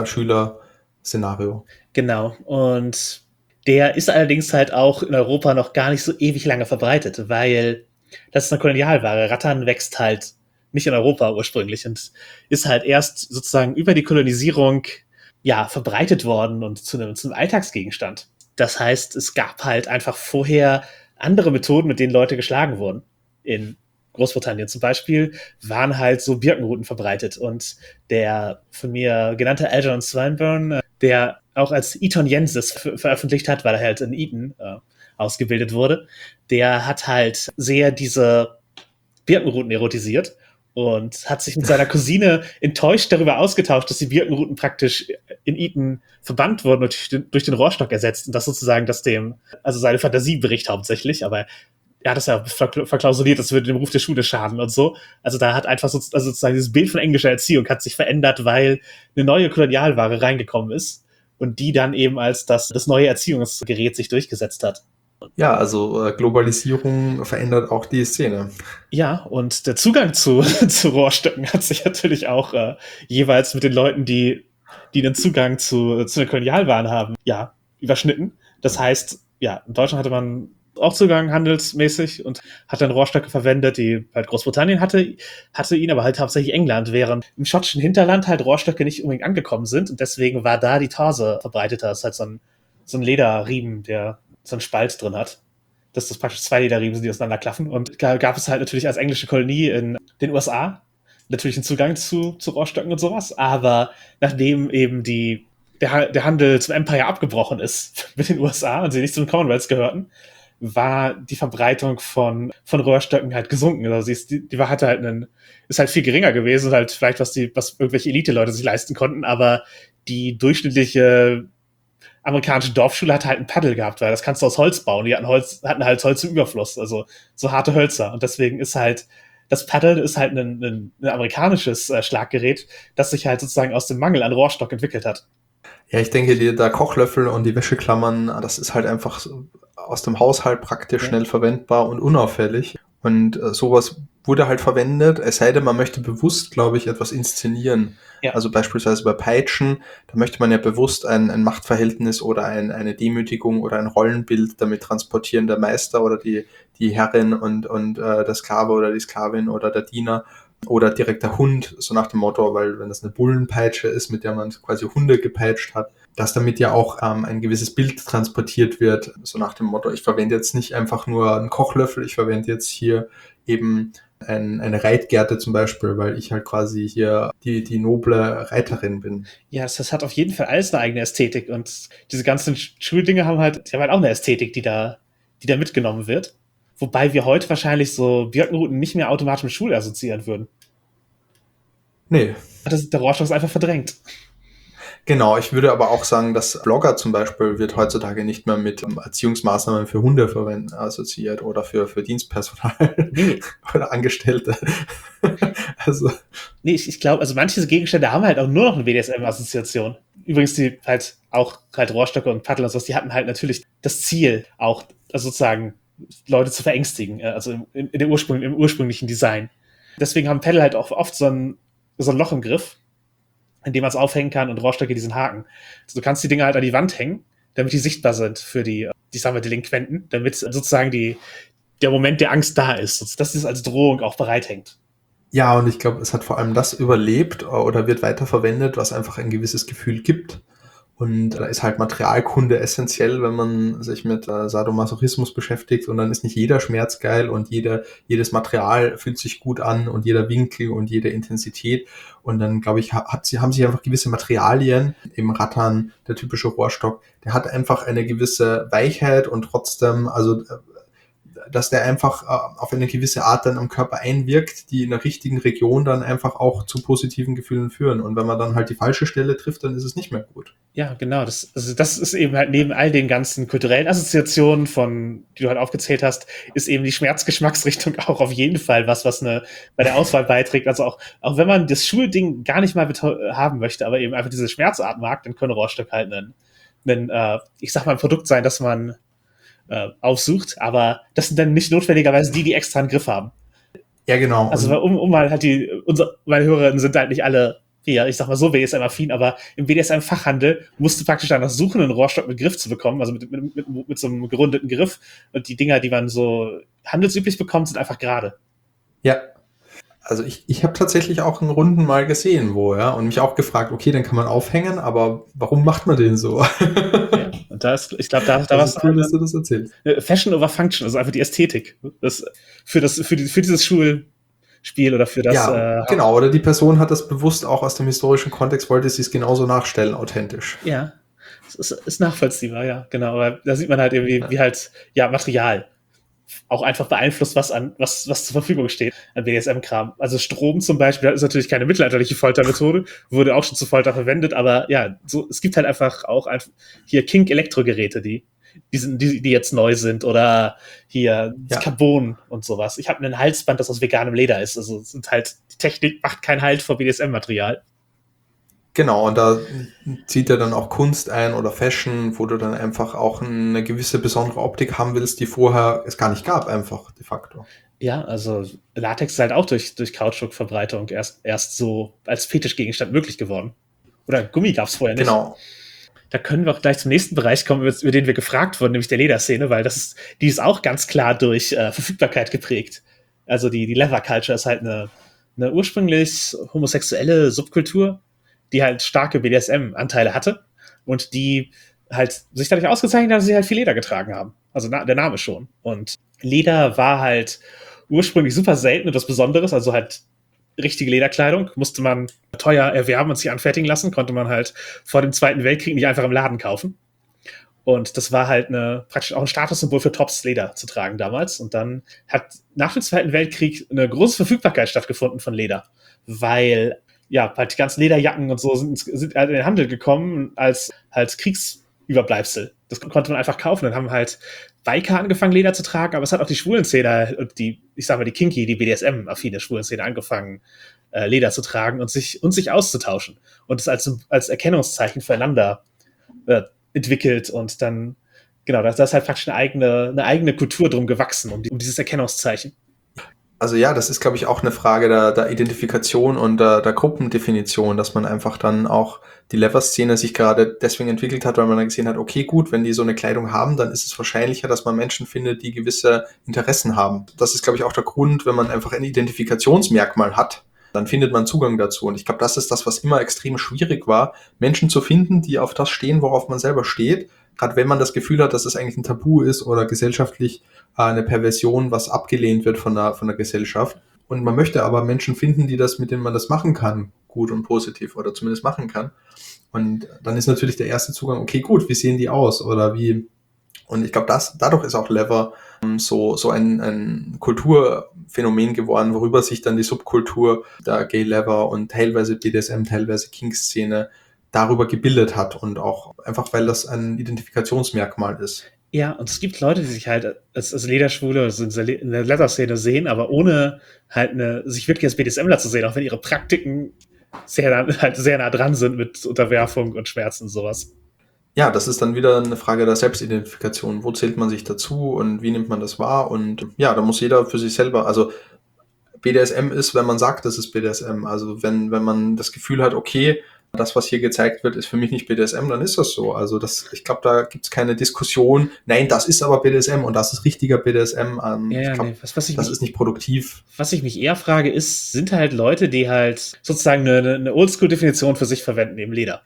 Speaker 2: Lehrer-Schüler-Szenario.
Speaker 3: Genau. Und der ist allerdings halt auch in Europa noch gar nicht so ewig lange verbreitet, weil das ist eine Kolonialware. Rattan wächst halt nicht in Europa ursprünglich und ist halt erst sozusagen über die Kolonisierung verbreitet worden und zu einem Alltagsgegenstand. Das heißt, es gab halt einfach vorher andere Methoden, mit denen Leute geschlagen wurden. In Großbritannien zum Beispiel waren halt so Birkenruten verbreitet, und der von mir genannte Algernon Swinburne, der auch als Eton Jensis veröffentlicht hat, weil er halt in Eton ausgebildet wurde, der hat halt sehr diese Birkenruten erotisiert und hat sich mit seiner Cousine enttäuscht darüber ausgetauscht, dass die Birkenruten praktisch in Eton verbannt wurden und durch den Rohrstock ersetzt, und das sozusagen also seine Fantasie bricht hauptsächlich, aber er hat das ja verklausuliert, das würde dem Ruf der Schule schaden und so. Also da hat einfach sozusagen dieses Bild von englischer Erziehung hat sich verändert, weil eine neue Kolonialware reingekommen ist und die dann eben als das neue Erziehungsgerät sich durchgesetzt hat.
Speaker 2: Ja, also Globalisierung verändert auch die Szene.
Speaker 3: Ja, und der Zugang zu Rohrstöcken hat sich natürlich auch jeweils mit den Leuten, die den Zugang zu den Kolonialwaren haben, überschnitten. Das heißt, in Deutschland hatte man auch Zugang handelsmäßig und hat dann Rohrstöcke verwendet, die halt Großbritannien hatte ihn aber halt hauptsächlich England, während im schottischen Hinterland halt Rohrstöcke nicht unbedingt angekommen sind, und deswegen war da die Torse verbreiteter. Das ist halt so ein Lederriemen, der so einen Spalt drin hat. Das ist praktisch 2 Lederriemen, die auseinanderklaffen, und da gab es halt natürlich als englische Kolonie in den USA natürlichen Zugang zu Rohrstöcken und sowas, aber nachdem eben der Handel zum Empire abgebrochen ist mit den USA und sie nicht zum Commonwealth gehörten, war die Verbreitung von Rohrstöcken halt gesunken. Also die war ist halt viel geringer gewesen, halt vielleicht was irgendwelche Elite-Leute sich leisten konnten, aber die durchschnittliche amerikanische Dorfschule hat halt ein Paddel gehabt, weil das kannst du aus Holz bauen. Die hatten halt Holz im Überfluss, also so harte Hölzer. Und deswegen ist halt das Paddle ist halt ein amerikanisches Schlaggerät, das sich halt sozusagen aus dem Mangel an Rohrstock entwickelt hat.
Speaker 2: Ja, ich denke, der Kochlöffel und die Wäscheklammern, das ist halt einfach aus dem Haushalt praktisch schnell verwendbar und unauffällig. Und sowas wurde halt verwendet, es sei denn, man möchte bewusst, glaube ich, etwas inszenieren.
Speaker 3: Ja.
Speaker 2: Also beispielsweise bei Peitschen, da möchte man ja bewusst ein Machtverhältnis oder eine Demütigung oder ein Rollenbild damit transportieren, der Meister oder die Herrin und der Sklave oder die Sklavin oder der Diener. Oder direkt der Hund, so nach dem Motto, weil wenn das eine Bullenpeitsche ist, mit der man quasi Hunde gepeitscht hat, dass damit ja auch ein gewisses Bild transportiert wird, so nach dem Motto, ich verwende jetzt nicht einfach nur einen Kochlöffel, ich verwende jetzt hier eben eine Reitgerte zum Beispiel, weil ich halt quasi hier die noble Reiterin bin.
Speaker 3: Ja, das hat auf jeden Fall alles eine eigene Ästhetik und diese ganzen Schuldinge haben halt auch eine Ästhetik, die da mitgenommen wird. Wobei wir heute wahrscheinlich so Birkenruten nicht mehr automatisch mit Schule assoziieren würden.
Speaker 2: Nee.
Speaker 3: Der Rohrstock ist einfach verdrängt.
Speaker 2: Genau, ich würde aber auch sagen, dass Blogger zum Beispiel wird heutzutage nicht mehr mit Erziehungsmaßnahmen für Hunde assoziiert oder für Dienstpersonal oder Angestellte. Also.
Speaker 3: Nee, ich glaube, also manche Gegenstände haben halt auch nur noch eine BDSM-Assoziation. Übrigens, die halt auch halt Rohrstöcke und Paddel und sowas, die hatten halt natürlich das Ziel, auch also sozusagen Leute zu verängstigen, also im ursprünglichen Design. Deswegen haben Paddel halt auch oft so ein Loch im Griff, in dem man es aufhängen kann und Rohrstöcke diesen Haken. Also du kannst die Dinger halt an die Wand hängen, damit die sichtbar sind für die sagen wir, Delinquenten, damit sozusagen der Moment der Angst da ist, dass es als Drohung auch bereithängt.
Speaker 2: Ja, und ich glaube, es hat vor allem das überlebt oder wird weiterverwendet, was einfach ein gewisses Gefühl gibt. Und da ist halt Materialkunde essentiell, wenn man sich mit Sadomasochismus beschäftigt. Und dann ist nicht jeder Schmerz geil und jedes Material fühlt sich gut an und jeder Winkel und jede Intensität. Und dann, glaube ich, haben sich einfach gewisse Materialien, eben Rattan, der typische Rohrstock, der hat einfach eine gewisse Weichheit und trotzdem, also dass der einfach auf eine gewisse Art dann am Körper einwirkt, die in der richtigen Region dann einfach auch zu positiven Gefühlen führen. Und wenn man dann halt die falsche Stelle trifft, dann ist es nicht mehr gut.
Speaker 3: Ja, genau. Das ist eben halt neben all den ganzen kulturellen Assoziationen, die du halt aufgezählt hast, ist eben die Schmerzgeschmacksrichtung auch auf jeden Fall was bei der Auswahl beiträgt. Also auch wenn man das Schulding gar nicht mal haben möchte, aber eben einfach diese Schmerzart mag, dann können Rohrstück halt ich sag mal, ein Produkt sein, das man aufsucht, aber das sind dann nicht notwendigerweise die extra einen Griff haben.
Speaker 2: Ja, genau.
Speaker 3: Also mal halt meine Hörerinnen sind halt nicht alle, ja, ich sag mal so BDSM-affin, aber im BDSM-Fachhandel musst du praktisch danach suchen, einen Rohrstock mit Griff zu bekommen, also mit so einem gerundeten Griff. Und die Dinger, die man so handelsüblich bekommt, sind einfach gerade.
Speaker 2: Ja. Also ich habe tatsächlich auch einen Runden mal gesehen, und mich auch gefragt, okay, den kann man aufhängen, aber warum macht man den so?
Speaker 3: Ja, und ich glaube, da war es
Speaker 2: cool, dass du das erzählst.
Speaker 3: Fashion over Function, also einfach die Ästhetik. Für dieses Schulspiel oder für das.
Speaker 2: Ja, genau, oder die Person hat das bewusst auch aus dem historischen Kontext, wollte sie es genauso nachstellen, authentisch.
Speaker 3: Ja, es ist nachvollziehbar, ja, genau. Aber da sieht man halt irgendwie, wie halt, ja, Material auch einfach beeinflusst, was zur Verfügung steht an BDSM-Kram. Also Strom zum Beispiel ist natürlich keine mittelalterliche Foltermethode, wurde auch schon zur Folter verwendet, aber ja, es gibt halt einfach hier Kink-Elektrogeräte, die jetzt neu sind oder hier Carbon und sowas. Ich habe ein Halsband, das aus veganem Leder ist. Also die Technik macht keinen Halt vor BDSM-Material.
Speaker 2: Genau, und da zieht er dann auch Kunst ein oder Fashion, wo du dann einfach auch eine gewisse besondere Optik haben willst, die vorher es gar nicht gab, einfach de facto.
Speaker 3: Ja, also Latex ist halt auch durch Kautschukverbreitung erst so als Fetischgegenstand möglich geworden. Oder Gummi gab es vorher nicht.
Speaker 2: Genau.
Speaker 3: Da können wir auch gleich zum nächsten Bereich kommen, über den wir gefragt wurden, nämlich der Lederszene, weil die ist auch ganz klar durch Verfügbarkeit geprägt. Also die Leather Culture ist halt eine ursprünglich homosexuelle Subkultur, die halt starke BDSM-Anteile hatte und die halt sich dadurch ausgezeichnet haben, dass sie halt viel Leder getragen haben. Also der Name schon. Und Leder war halt ursprünglich super selten und was Besonderes, also halt richtige Lederkleidung musste man teuer erwerben und sich anfertigen lassen, konnte man halt vor dem Zweiten Weltkrieg nicht einfach im Laden kaufen. Und das war halt praktisch auch ein Statussymbol für Tops Leder zu tragen damals. Und dann hat nach dem Zweiten Weltkrieg eine große Verfügbarkeit stattgefunden von Leder, weil halt die ganzen Lederjacken und so sind halt in den Handel gekommen als Kriegsüberbleibsel. Das konnte man einfach kaufen. Dann haben halt Biker angefangen, Leder zu tragen, aber es hat auch die Schwulenszene und die Kinky, die BDSM-affine Schwulenszene angefangen, Leder zu tragen und sich auszutauschen. Und es als Erkennungszeichen füreinander entwickelt und dann, genau, da ist halt praktisch eine eigene Kultur drum gewachsen, um dieses Erkennungszeichen.
Speaker 2: Also ja, das ist, glaube ich, auch eine Frage der Identifikation und der Gruppendefinition, dass man einfach dann auch die Leather-Szene sich gerade deswegen entwickelt hat, weil man dann gesehen hat, okay, gut, wenn die so eine Kleidung haben, dann ist es wahrscheinlicher, dass man Menschen findet, die gewisse Interessen haben. Das ist, glaube ich, auch der Grund, wenn man einfach ein Identifikationsmerkmal hat, dann findet man Zugang dazu. Und ich glaube, das ist das, was immer extrem schwierig war, Menschen zu finden, die auf das stehen, worauf man selber steht. Gerade wenn man das Gefühl hat, dass es eigentlich ein Tabu ist oder gesellschaftlich eine Perversion, was abgelehnt wird von der Gesellschaft. Und man möchte aber Menschen finden, mit denen man das machen kann, gut und positiv oder zumindest machen kann. Und dann ist natürlich der erste Zugang, okay, gut, wie sehen die aus oder wie? Und ich glaube, dadurch ist auch Leather so ein Kulturphänomen geworden, worüber sich dann die Subkultur der Gay Leather und teilweise BDSM, teilweise Kink-Szene darüber gebildet hat und auch einfach, weil das ein Identifikationsmerkmal ist.
Speaker 3: Ja, und es gibt Leute, die sich halt als Lederschwule also in der Leather-Szene sehen, aber ohne halt sich wirklich als BDSMler zu sehen, auch wenn ihre Praktiken sehr nah dran sind mit Unterwerfung und Schmerzen und sowas.
Speaker 2: Ja, das ist dann wieder eine Frage der Selbstidentifikation. Wo zählt man sich dazu und wie nimmt man das wahr? Und ja, da muss jeder für sich selber, also BDSM ist, wenn man sagt, das ist BDSM. Also wenn man das Gefühl hat, okay, das, was hier gezeigt wird, ist für mich nicht BDSM, dann ist das so. Also ich glaube, da gibt es keine Diskussion. Nein, das ist aber BDSM und das ist richtiger BDSM. Das ist nicht produktiv.
Speaker 3: Was ich mich eher frage, sind halt Leute, die halt sozusagen eine Oldschool-Definition für sich verwenden, eben Leder.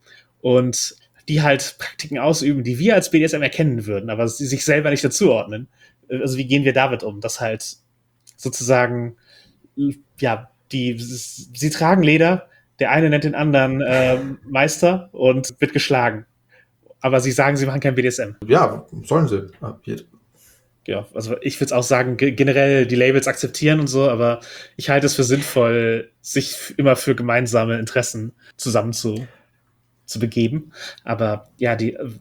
Speaker 3: Und die halt Praktiken ausüben, die wir als BDSM erkennen würden, aber sie sich selber nicht dazuordnen. Also wie gehen wir damit um? Dass halt sozusagen, sie tragen Leder, der eine nennt den anderen Meister und wird geschlagen. Aber sie sagen, sie machen kein BDSM.
Speaker 2: Ja, sollen sie.
Speaker 3: Ja, also ich würde auch sagen, generell die Labels akzeptieren und so, aber ich halte es für sinnvoll, sich immer für gemeinsame Interessen zusammen zu begeben. Aber ja,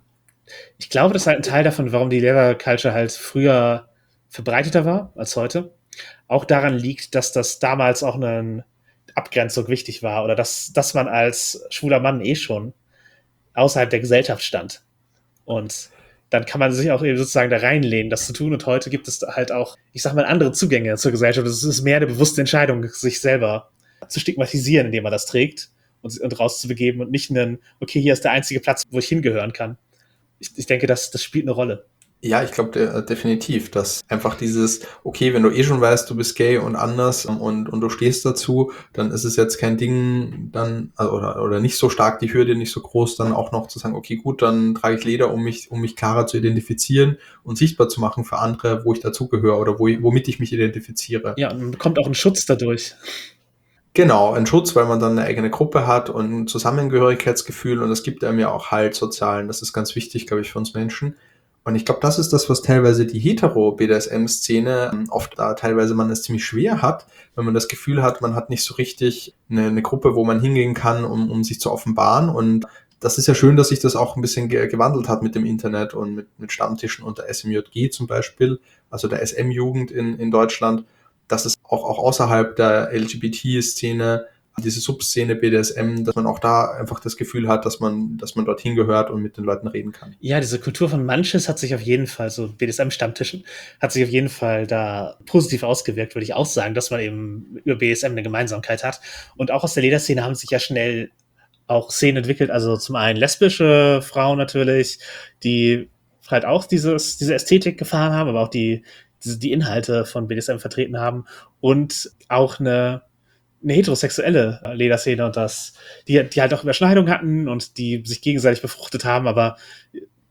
Speaker 3: ich glaube, das ist halt ein Teil davon, warum die Leather Culture halt früher verbreiteter war als heute. Auch daran liegt, dass das damals auch eine Abgrenzung wichtig war oder dass man als schwuler Mann schon außerhalb der Gesellschaft stand. Und dann kann man sich auch eben sozusagen da reinlehnen, das zu tun. Und heute gibt es halt auch, ich sag mal, andere Zugänge zur Gesellschaft. Es ist mehr eine bewusste Entscheidung, sich selber zu stigmatisieren, indem man das trägt und rauszubegeben und nicht okay, hier ist der einzige Platz, wo ich hingehören kann. Ich denke, das spielt eine Rolle.
Speaker 2: Ja, ich glaube definitiv, dass einfach dieses, okay, wenn du schon weißt, du bist gay und anders und du stehst dazu, dann ist es jetzt kein Ding, dann, oder nicht so stark die Hürde, nicht so groß, dann auch noch zu sagen, okay, gut, dann trage ich Leder, um mich klarer zu identifizieren und sichtbar zu machen für andere, wo ich dazugehöre oder womit ich mich identifiziere.
Speaker 3: Ja, und man bekommt auch einen Schutz dadurch.
Speaker 2: Genau, ein Schutz, weil man dann eine eigene Gruppe hat und ein Zusammengehörigkeitsgefühl und das gibt einem ja auch Halt sozialen. Das ist ganz wichtig, glaube ich, für uns Menschen. Und ich glaube, das ist das, was teilweise die hetero-BDSM-Szene oft da teilweise man es ziemlich schwer hat, wenn man das Gefühl hat, man hat nicht so richtig eine Gruppe, wo man hingehen kann, um sich zu offenbaren. Und das ist ja schön, dass sich das auch ein bisschen gewandelt hat mit dem Internet und mit Stammtischen und der SMJG zum Beispiel, also der SM-Jugend in Deutschland, dass es auch außerhalb der LGBT-Szene, diese Subszene BDSM, dass man auch da einfach das Gefühl hat, dass man dorthin gehört und mit den Leuten reden kann.
Speaker 3: Ja, diese Kultur von Manches hat sich auf jeden Fall, so BDSM-Stammtischen, hat sich auf jeden Fall da positiv ausgewirkt, würde ich auch sagen, dass man eben über BDSM eine Gemeinsamkeit hat. Und auch aus der Lederszene haben sich ja schnell auch Szenen entwickelt, also zum einen lesbische Frauen natürlich, die halt auch diese Ästhetik gefahren haben, aber auch die Inhalte von BDSM vertreten haben und auch eine heterosexuelle Lederszene und die halt auch Überschneidungen hatten und die sich gegenseitig befruchtet haben, aber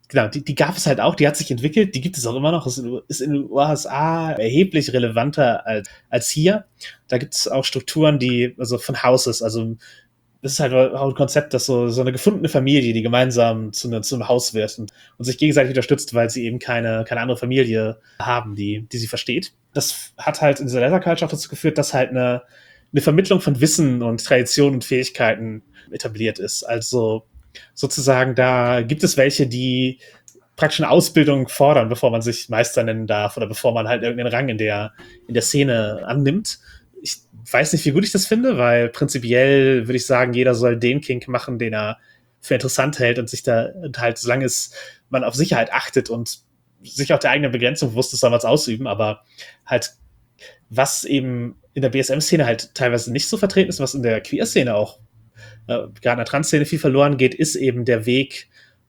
Speaker 3: genau, die gab es halt auch, die hat sich entwickelt, die gibt es auch immer noch, ist in den USA erheblich relevanter als hier. Da gibt es auch Strukturen, also von Houses, also das ist halt auch ein Konzept, dass so eine gefundene Familie, die gemeinsam zu einem Haus wird und sich gegenseitig unterstützt, weil sie eben keine andere Familie haben, die sie versteht. Das hat halt in dieser Leather Culture auch dazu geführt, dass halt eine Vermittlung von Wissen und Tradition und Fähigkeiten etabliert ist. Also sozusagen, da gibt es welche, die praktisch eine Ausbildung fordern, bevor man sich Meister nennen darf oder bevor man halt irgendeinen Rang in der Szene annimmt. Ich weiß nicht, wie gut ich das finde, weil prinzipiell würde ich sagen, jeder soll den Kink machen, den er für interessant hält und halt, solange man auf Sicherheit achtet und sich auch der eigenen Begrenzung bewusst ist, soll man es ausüben, aber halt, was eben in der BSM-Szene halt teilweise nicht so vertreten ist, was in der Queer-Szene auch, gerade in der Trans-Szene viel verloren geht, ist eben der Weg,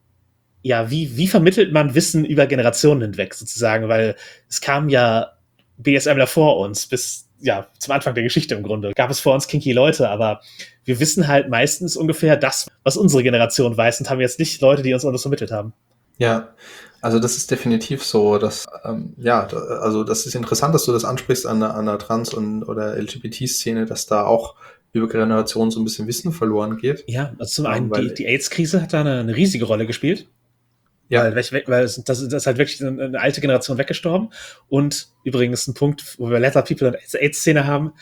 Speaker 3: ja, wie vermittelt man Wissen über Generationen hinweg sozusagen, weil es kam ja BSMler vor uns bis zum Anfang der Geschichte im Grunde. Gab es vor uns kinky Leute, aber wir wissen halt meistens ungefähr das, was unsere Generation weiß und haben jetzt nicht Leute, die uns das vermittelt haben.
Speaker 2: Ja, also das ist definitiv so, dass, also das ist interessant, dass du das ansprichst an der Trans- oder LGBT-Szene, dass da auch über Generationen so ein bisschen Wissen verloren geht.
Speaker 3: Ja, also zum einen, die AIDS-Krise hat da eine riesige Rolle gespielt. Ja. Weil das ist halt wirklich eine alte Generation weggestorben. Und übrigens ein Punkt, wo wir Leather People und AIDS-Szene haben,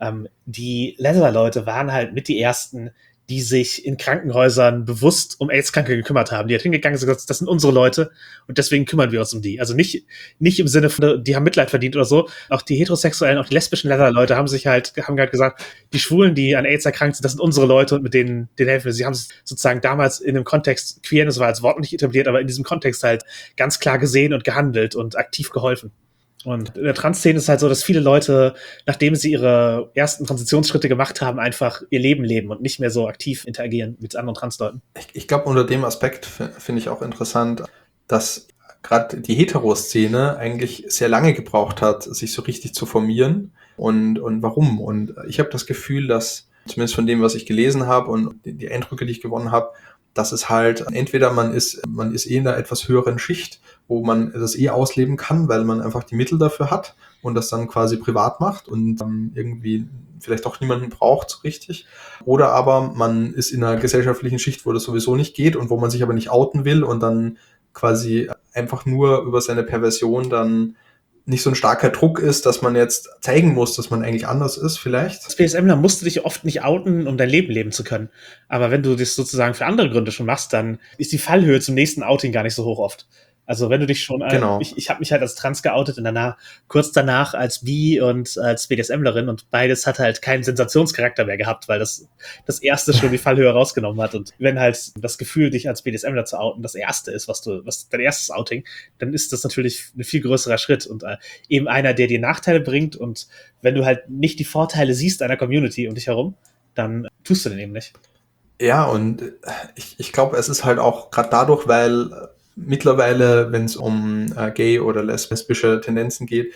Speaker 3: die Leather-Leute waren halt mit die ersten, die sich in Krankenhäusern bewusst um AIDS-Kranke gekümmert haben. Die hat hingegangen und gesagt, das sind unsere Leute und deswegen kümmern wir uns um die. Also nicht im Sinne von, die haben Mitleid verdient oder so. Auch die heterosexuellen, auch die lesbischen Leather-Leute haben halt gesagt, die Schwulen, die an AIDS erkrankt sind, das sind unsere Leute und mit denen helfen wir. Sie haben es sozusagen damals in dem Kontext, Queerness war als Wort nicht etabliert, aber in diesem Kontext halt ganz klar gesehen und gehandelt und aktiv geholfen. Und in der Trans-Szene ist halt so, dass viele Leute, nachdem sie ihre ersten Transitionsschritte gemacht haben, einfach ihr Leben leben und nicht mehr so aktiv interagieren mit anderen Transleuten.
Speaker 2: Ich glaube, unter dem Aspekt finde ich auch interessant, dass gerade die Hetero-Szene eigentlich sehr lange gebraucht hat, sich so richtig zu formieren. Und warum? Und ich habe das Gefühl, dass, zumindest von dem, was ich gelesen habe und die Eindrücke, die ich gewonnen habe, dass es halt entweder man ist in einer etwas höheren Schicht, wo man das ausleben kann, weil man einfach die Mittel dafür hat und das dann quasi privat macht und irgendwie vielleicht auch niemanden braucht so richtig. Oder aber man ist in einer gesellschaftlichen Schicht, wo das sowieso nicht geht und wo man sich aber nicht outen will und dann quasi einfach nur über seine Perversion dann nicht so ein starker Druck ist, dass man jetzt zeigen muss, dass man eigentlich anders ist, vielleicht.
Speaker 3: Als BSMler musst du dich oft nicht outen, um dein Leben leben zu können. Aber wenn du das sozusagen für andere Gründe schon machst, dann ist die Fallhöhe zum nächsten Outing gar nicht so hoch oft. Also wenn du dich schon,
Speaker 2: Genau.
Speaker 3: Ich habe mich halt als Trans geoutet und kurz danach als Bi und als BDSMlerin und beides hat halt keinen Sensationscharakter mehr gehabt, weil das erste schon die Fallhöhe rausgenommen hat. Und wenn halt das Gefühl, dich als BDSMler zu outen, das erste ist, was dein erstes Outing, dann ist das natürlich ein viel größerer Schritt und eben einer, der dir Nachteile bringt. Und wenn du halt nicht die Vorteile siehst einer Community um dich herum, dann tust du den eben nicht.
Speaker 2: Ja, und ich glaube, es ist halt auch gerade dadurch, weil mittlerweile, wenn es um gay oder lesbische Tendenzen geht,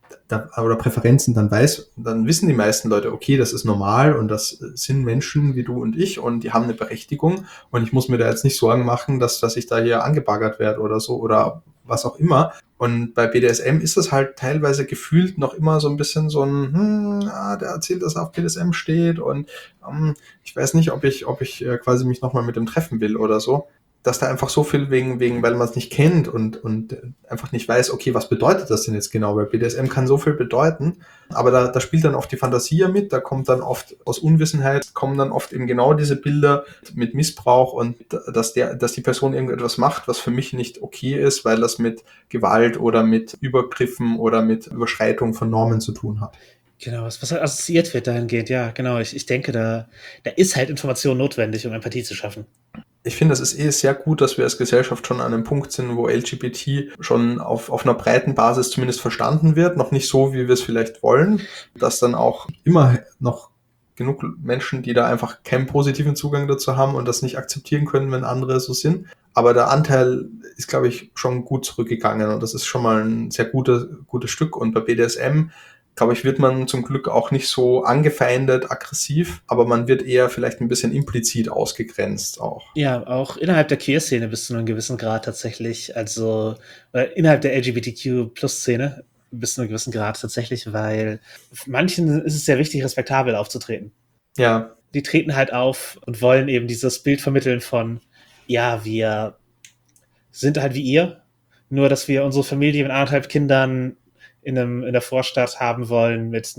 Speaker 2: oder Präferenzen, dann wissen die meisten Leute, okay, das ist normal und das sind Menschen wie du und ich und die haben eine Berechtigung und ich muss mir da jetzt nicht Sorgen machen, dass ich da hier angebaggert werde oder so oder was auch immer. Und bei BDSM ist es halt teilweise gefühlt noch immer so ein bisschen so ein, der erzählt, dass er auf BDSM steht und ich weiß nicht, ob ich quasi mich nochmal mit dem treffen will oder so. Dass da einfach so viel weil man es nicht kennt und einfach nicht weiß, okay, was bedeutet das denn jetzt genau? Weil BDSM kann so viel bedeuten, aber da spielt dann oft die Fantasie mit, da kommt dann oft aus Unwissenheit, kommen dann oft eben genau diese Bilder mit Missbrauch und dass die Person irgendetwas macht, was für mich nicht okay ist, weil das mit Gewalt oder mit Übergriffen oder mit Überschreitung von Normen zu tun hat.
Speaker 3: Genau, was halt assoziiert wird dahingehend, ja, genau. Ich denke, da ist halt Information notwendig, um Empathie zu schaffen.
Speaker 2: Ich finde, es ist sehr gut, dass wir als Gesellschaft schon an einem Punkt sind, wo LGBT schon auf einer breiten Basis zumindest verstanden wird. Noch nicht so, wie wir es vielleicht wollen. Dass dann auch immer noch genug Menschen, die da einfach keinen positiven Zugang dazu haben und das nicht akzeptieren können, wenn andere so sind. Aber der Anteil ist, glaube ich, schon gut zurückgegangen und das ist schon mal ein sehr gutes Stück. Und bei BDSM glaube ich, wird man zum Glück auch nicht so angefeindet, aggressiv, aber man wird eher vielleicht ein bisschen implizit ausgegrenzt auch.
Speaker 3: Ja, auch innerhalb der Queer-Szene bis zu einem gewissen Grad tatsächlich, also innerhalb der LGBTQ-Plus-Szene bis zu einem gewissen Grad tatsächlich, weil manchen ist es sehr wichtig, respektabel aufzutreten.
Speaker 2: Ja.
Speaker 3: Die treten halt auf und wollen eben dieses Bild vermitteln von, ja, wir sind halt wie ihr, nur dass wir unsere Familie mit 1,5 Kindern in der Vorstadt haben wollen mit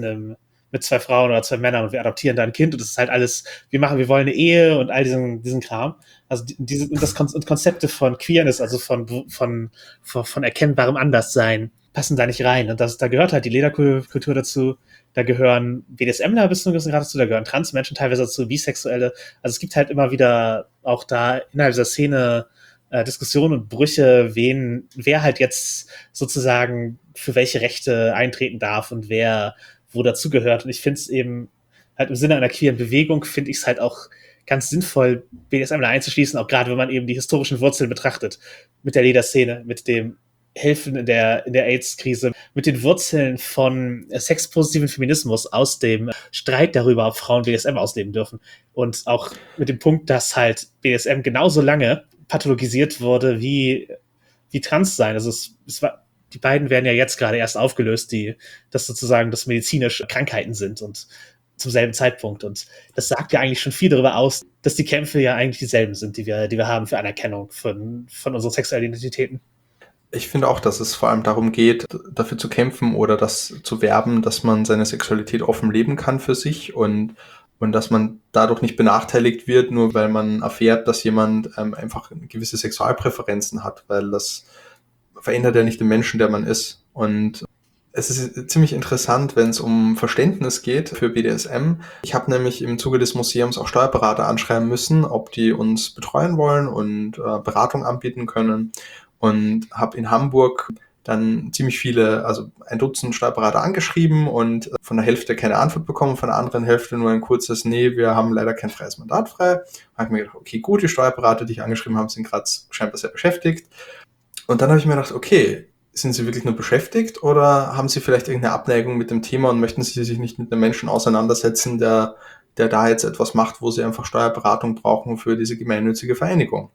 Speaker 3: 2 Frauen oder 2 Männern und wir adoptieren da ein Kind und das ist halt alles, wir wollen eine Ehe und all diesen Kram. Also und Konzepte von Queerness, also von erkennbarem Anderssein, passen da nicht rein. Und da gehört halt die Lederkultur dazu, da gehören BDSMler bis zu einem gewissen Grad dazu, da gehören Transmenschen teilweise dazu, Bisexuelle. Also es gibt halt immer wieder auch da innerhalb dieser Szene Diskussionen und Brüche, wer halt jetzt sozusagen für welche Rechte eintreten darf und wer wo dazugehört. Und ich finde es eben halt im Sinne einer queeren Bewegung, finde ich es halt auch ganz sinnvoll, BDSM da einzuschließen, auch gerade wenn man eben die historischen Wurzeln betrachtet, mit der Lederszene, mit dem Helfen in der AIDS-Krise, mit den Wurzeln von sexpositiven Feminismus aus dem Streit darüber, ob Frauen BDSM ausleben dürfen. Und auch mit dem Punkt, dass halt BDSM genauso lange pathologisiert wurde wie Transsein. Also die beiden werden ja jetzt gerade erst aufgelöst, dass sozusagen das medizinische Krankheiten sind und zum selben Zeitpunkt. Und das sagt ja eigentlich schon viel darüber aus, dass die Kämpfe ja eigentlich dieselben sind, die wir haben für Anerkennung von unseren sexuellen Identitäten.
Speaker 2: Ich finde auch, dass es vor allem darum geht, dafür zu kämpfen oder das zu werben, dass man seine Sexualität offen leben kann für sich und dass man dadurch nicht benachteiligt wird, nur weil man erfährt, dass jemand einfach gewisse Sexualpräferenzen hat, weil das verändert ja nicht den Menschen, der man ist. Und es ist ziemlich interessant, wenn es um Verständnis geht für BDSM. Ich habe nämlich im Zuge des Museums auch Steuerberater anschreiben müssen, ob die uns betreuen wollen und Beratung anbieten können. Und habe in Hamburg dann ziemlich viele, also 1 Dutzend Steuerberater angeschrieben und von der Hälfte keine Antwort bekommen, von der anderen Hälfte nur ein kurzes, nee, wir haben leider kein freies Mandat frei. Da habe ich mir gedacht, okay, gut, die Steuerberater, die ich angeschrieben habe, sind gerade scheinbar sehr beschäftigt. Und dann habe ich mir gedacht, okay, sind Sie wirklich nur beschäftigt oder haben Sie vielleicht irgendeine Abneigung mit dem Thema und möchten Sie sich nicht mit einem Menschen auseinandersetzen, der da jetzt etwas macht, wo Sie einfach Steuerberatung brauchen für diese gemeinnützige Vereinigung?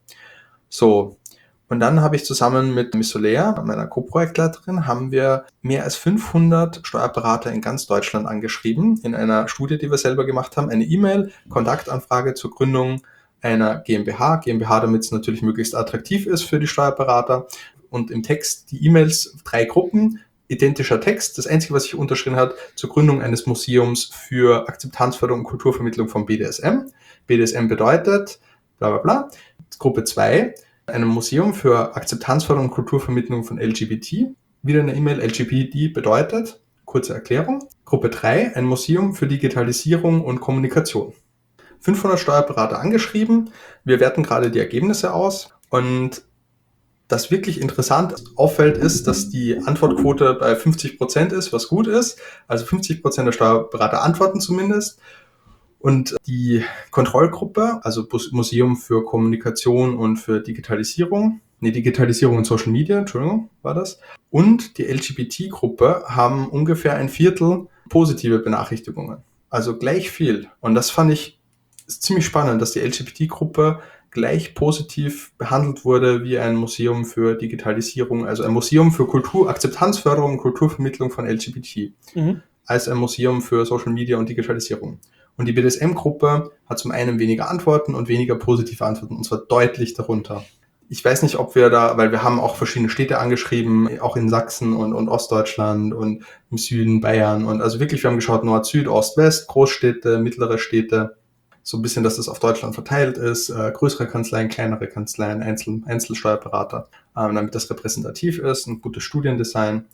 Speaker 2: So. Und dann habe ich zusammen mit Miss Soler, meiner Co-Projektleiterin, haben wir mehr als 500 Steuerberater in ganz Deutschland angeschrieben, in einer Studie, die wir selber gemacht haben, eine E-Mail, Kontaktanfrage zur Gründung einer GmbH, damit es natürlich möglichst attraktiv ist für die Steuerberater. Und im Text die E-Mails, 3 Gruppen, identischer Text. Das Einzige, was sich unterschrieben hat, zur Gründung eines Museums für Akzeptanzförderung und Kulturvermittlung von BDSM. BDSM bedeutet, bla bla bla. Gruppe 2, einem Museum für Akzeptanzförderung und Kulturvermittlung von LGBT. Wieder eine E-Mail, LGBT bedeutet, kurze Erklärung. Gruppe 3, ein Museum für Digitalisierung und Kommunikation. 500 Steuerberater angeschrieben. Wir werten gerade die Ergebnisse aus. Und das wirklich interessant auffällt, ist, dass die Antwortquote bei 50% ist, was gut ist. Also 50% der Steuerberater antworten zumindest. Und die Kontrollgruppe, also Museum für Kommunikation und für Digitalisierung und Social Media, Entschuldigung, war das. Und die LGBT-Gruppe haben ungefähr 1/4 positive Benachrichtigungen. Also gleich viel. Und das fand ich ziemlich spannend, dass die LGBT-Gruppe gleich positiv behandelt wurde wie ein Museum für Digitalisierung, also ein Museum für Akzeptanzförderung und Kulturvermittlung von LGBT, als ein Museum für Social Media und Digitalisierung. Und die BDSM-Gruppe hat zum einen weniger Antworten und weniger positive Antworten, und zwar deutlich darunter. Ich weiß nicht, ob wir da, weil wir haben auch verschiedene Städte angeschrieben, auch in Sachsen und Ostdeutschland und im Süden Bayern. Und also wirklich, wir haben geschaut, Nord, Süd, Ost, West, Großstädte, mittlere Städte. So ein bisschen, dass das auf Deutschland verteilt ist, größere Kanzleien, kleinere Kanzleien, Einzelsteuerberater, damit das repräsentativ ist, ein gutes Studiendesign.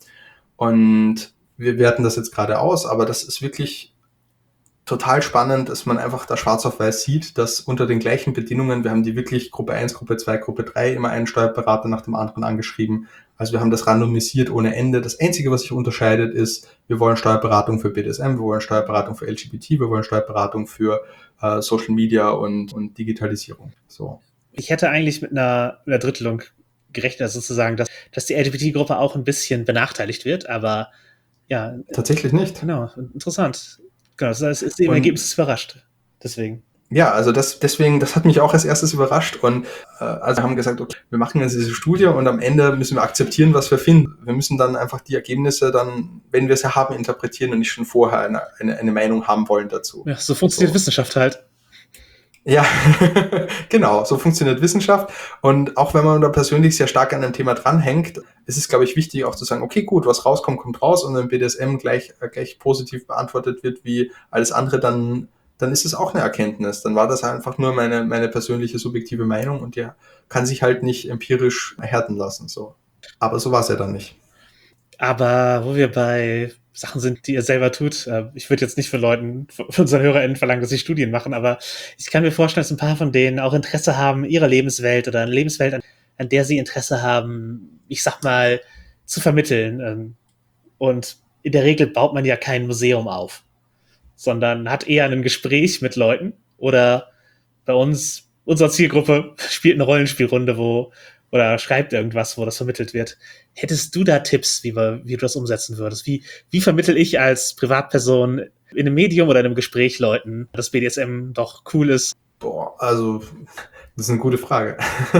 Speaker 2: Und wir werten das jetzt gerade aus, aber das ist wirklich total spannend, dass man einfach da schwarz auf weiß sieht, dass unter den gleichen Bedingungen, wir haben die wirklich Gruppe 1, Gruppe 2, Gruppe 3 immer einen Steuerberater nach dem anderen angeschrieben. Also wir haben das randomisiert ohne Ende. Das Einzige, was sich unterscheidet, ist, wir wollen Steuerberatung für BDSM, wir wollen Steuerberatung für LGBT, wir wollen Steuerberatung für Social Media und Digitalisierung. So.
Speaker 3: Ich hätte eigentlich mit einer Drittelung gerechnet, sozusagen, dass die LGBT-Gruppe auch ein bisschen benachteiligt wird, aber Ja,
Speaker 2: Tatsächlich nicht.
Speaker 3: genau, interessant. Genau, das ist im
Speaker 2: Und
Speaker 3: Ergebnis überrascht. Deswegen.
Speaker 2: ja, also deswegen, das hat mich auch als erstes überrascht und also wir haben gesagt, okay, wir machen jetzt diese Studie und am Ende müssen wir akzeptieren, was wir finden. Wir müssen dann einfach die Ergebnisse dann, wenn wir sie haben, interpretieren und nicht schon vorher eine Meinung haben wollen dazu.
Speaker 3: Ja, so funktioniert Wissenschaft halt.
Speaker 2: Ja, genau, so funktioniert Wissenschaft. Und auch wenn man da persönlich sehr stark an einem Thema dranhängt, ist es, glaube ich, wichtig auch zu sagen, okay, gut, was rauskommt, kommt raus. Und wenn BDSM gleich positiv beantwortet wird wie alles andere, dann ist es auch eine Erkenntnis. Dann war das einfach nur meine persönliche subjektive Meinung und die kann sich halt nicht empirisch erhärten lassen. So. Aber so war es ja dann nicht.
Speaker 3: Aber wo wir bei Sachen sind, die ihr selber tut, ich würde jetzt nicht von unseren HörerInnen verlangen, dass sie Studien machen, aber ich kann mir vorstellen, dass ein paar von denen auch Interesse haben, ihre Lebenswelt oder eine Lebenswelt, an der sie Interesse haben, ich sag mal, zu vermitteln. Und in der Regel baut man ja kein Museum auf, sondern hat eher ein Gespräch mit Leuten oder bei uns, unsere Zielgruppe spielt eine Rollenspielrunde, oder schreibt irgendwas, wo das vermittelt wird. Hättest du da Tipps, wie du das umsetzen würdest? Wie vermittel ich als Privatperson in einem Medium oder in einem Gespräch Leuten, dass BDSM doch cool ist?
Speaker 2: Boah, also das ist eine gute Frage.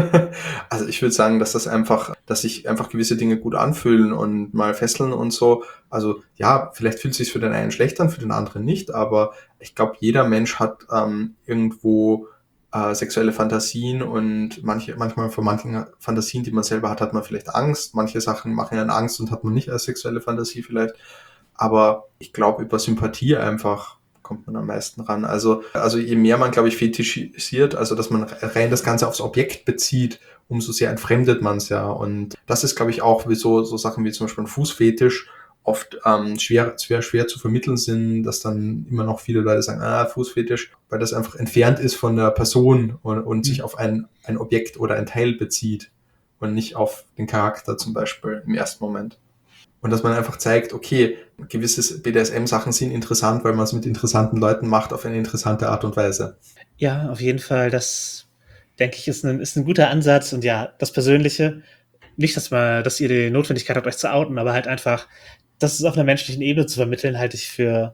Speaker 2: Also ich würde sagen, dass sich einfach gewisse Dinge gut anfühlen und mal fesseln und so. Also ja, vielleicht fühlt es sich für den einen schlecht an, für den anderen nicht, aber ich glaube, jeder Mensch hat irgendwo sexuelle Fantasien und manchmal vor manchen Fantasien, die man selber hat, hat man vielleicht Angst. Manche Sachen machen einen Angst und hat man nicht als sexuelle Fantasie vielleicht. Aber ich glaube, über Sympathie einfach kommt man am meisten ran. Also je mehr man, glaube ich, fetischisiert, also dass man rein das Ganze aufs Objekt bezieht, umso sehr entfremdet man es ja. Und das ist, glaube ich, auch wie so Sachen wie zum Beispiel ein Fußfetisch oft schwer zu vermitteln sind, dass dann immer noch viele Leute sagen, Fußfetisch, weil das einfach entfernt ist von der Person und sich auf ein Objekt oder ein Teil bezieht und nicht auf den Charakter zum Beispiel im ersten Moment. Und dass man einfach zeigt, okay, gewisse BDSM-Sachen sind interessant, weil man es mit interessanten Leuten macht auf eine interessante Art und Weise.
Speaker 3: Ja, auf jeden Fall. Das, denke ich, ist ein guter Ansatz. Und ja, das Persönliche, nicht, dass ihr die Notwendigkeit habt, euch zu outen, aber halt einfach, das ist auf einer menschlichen Ebene zu vermitteln, halte ich für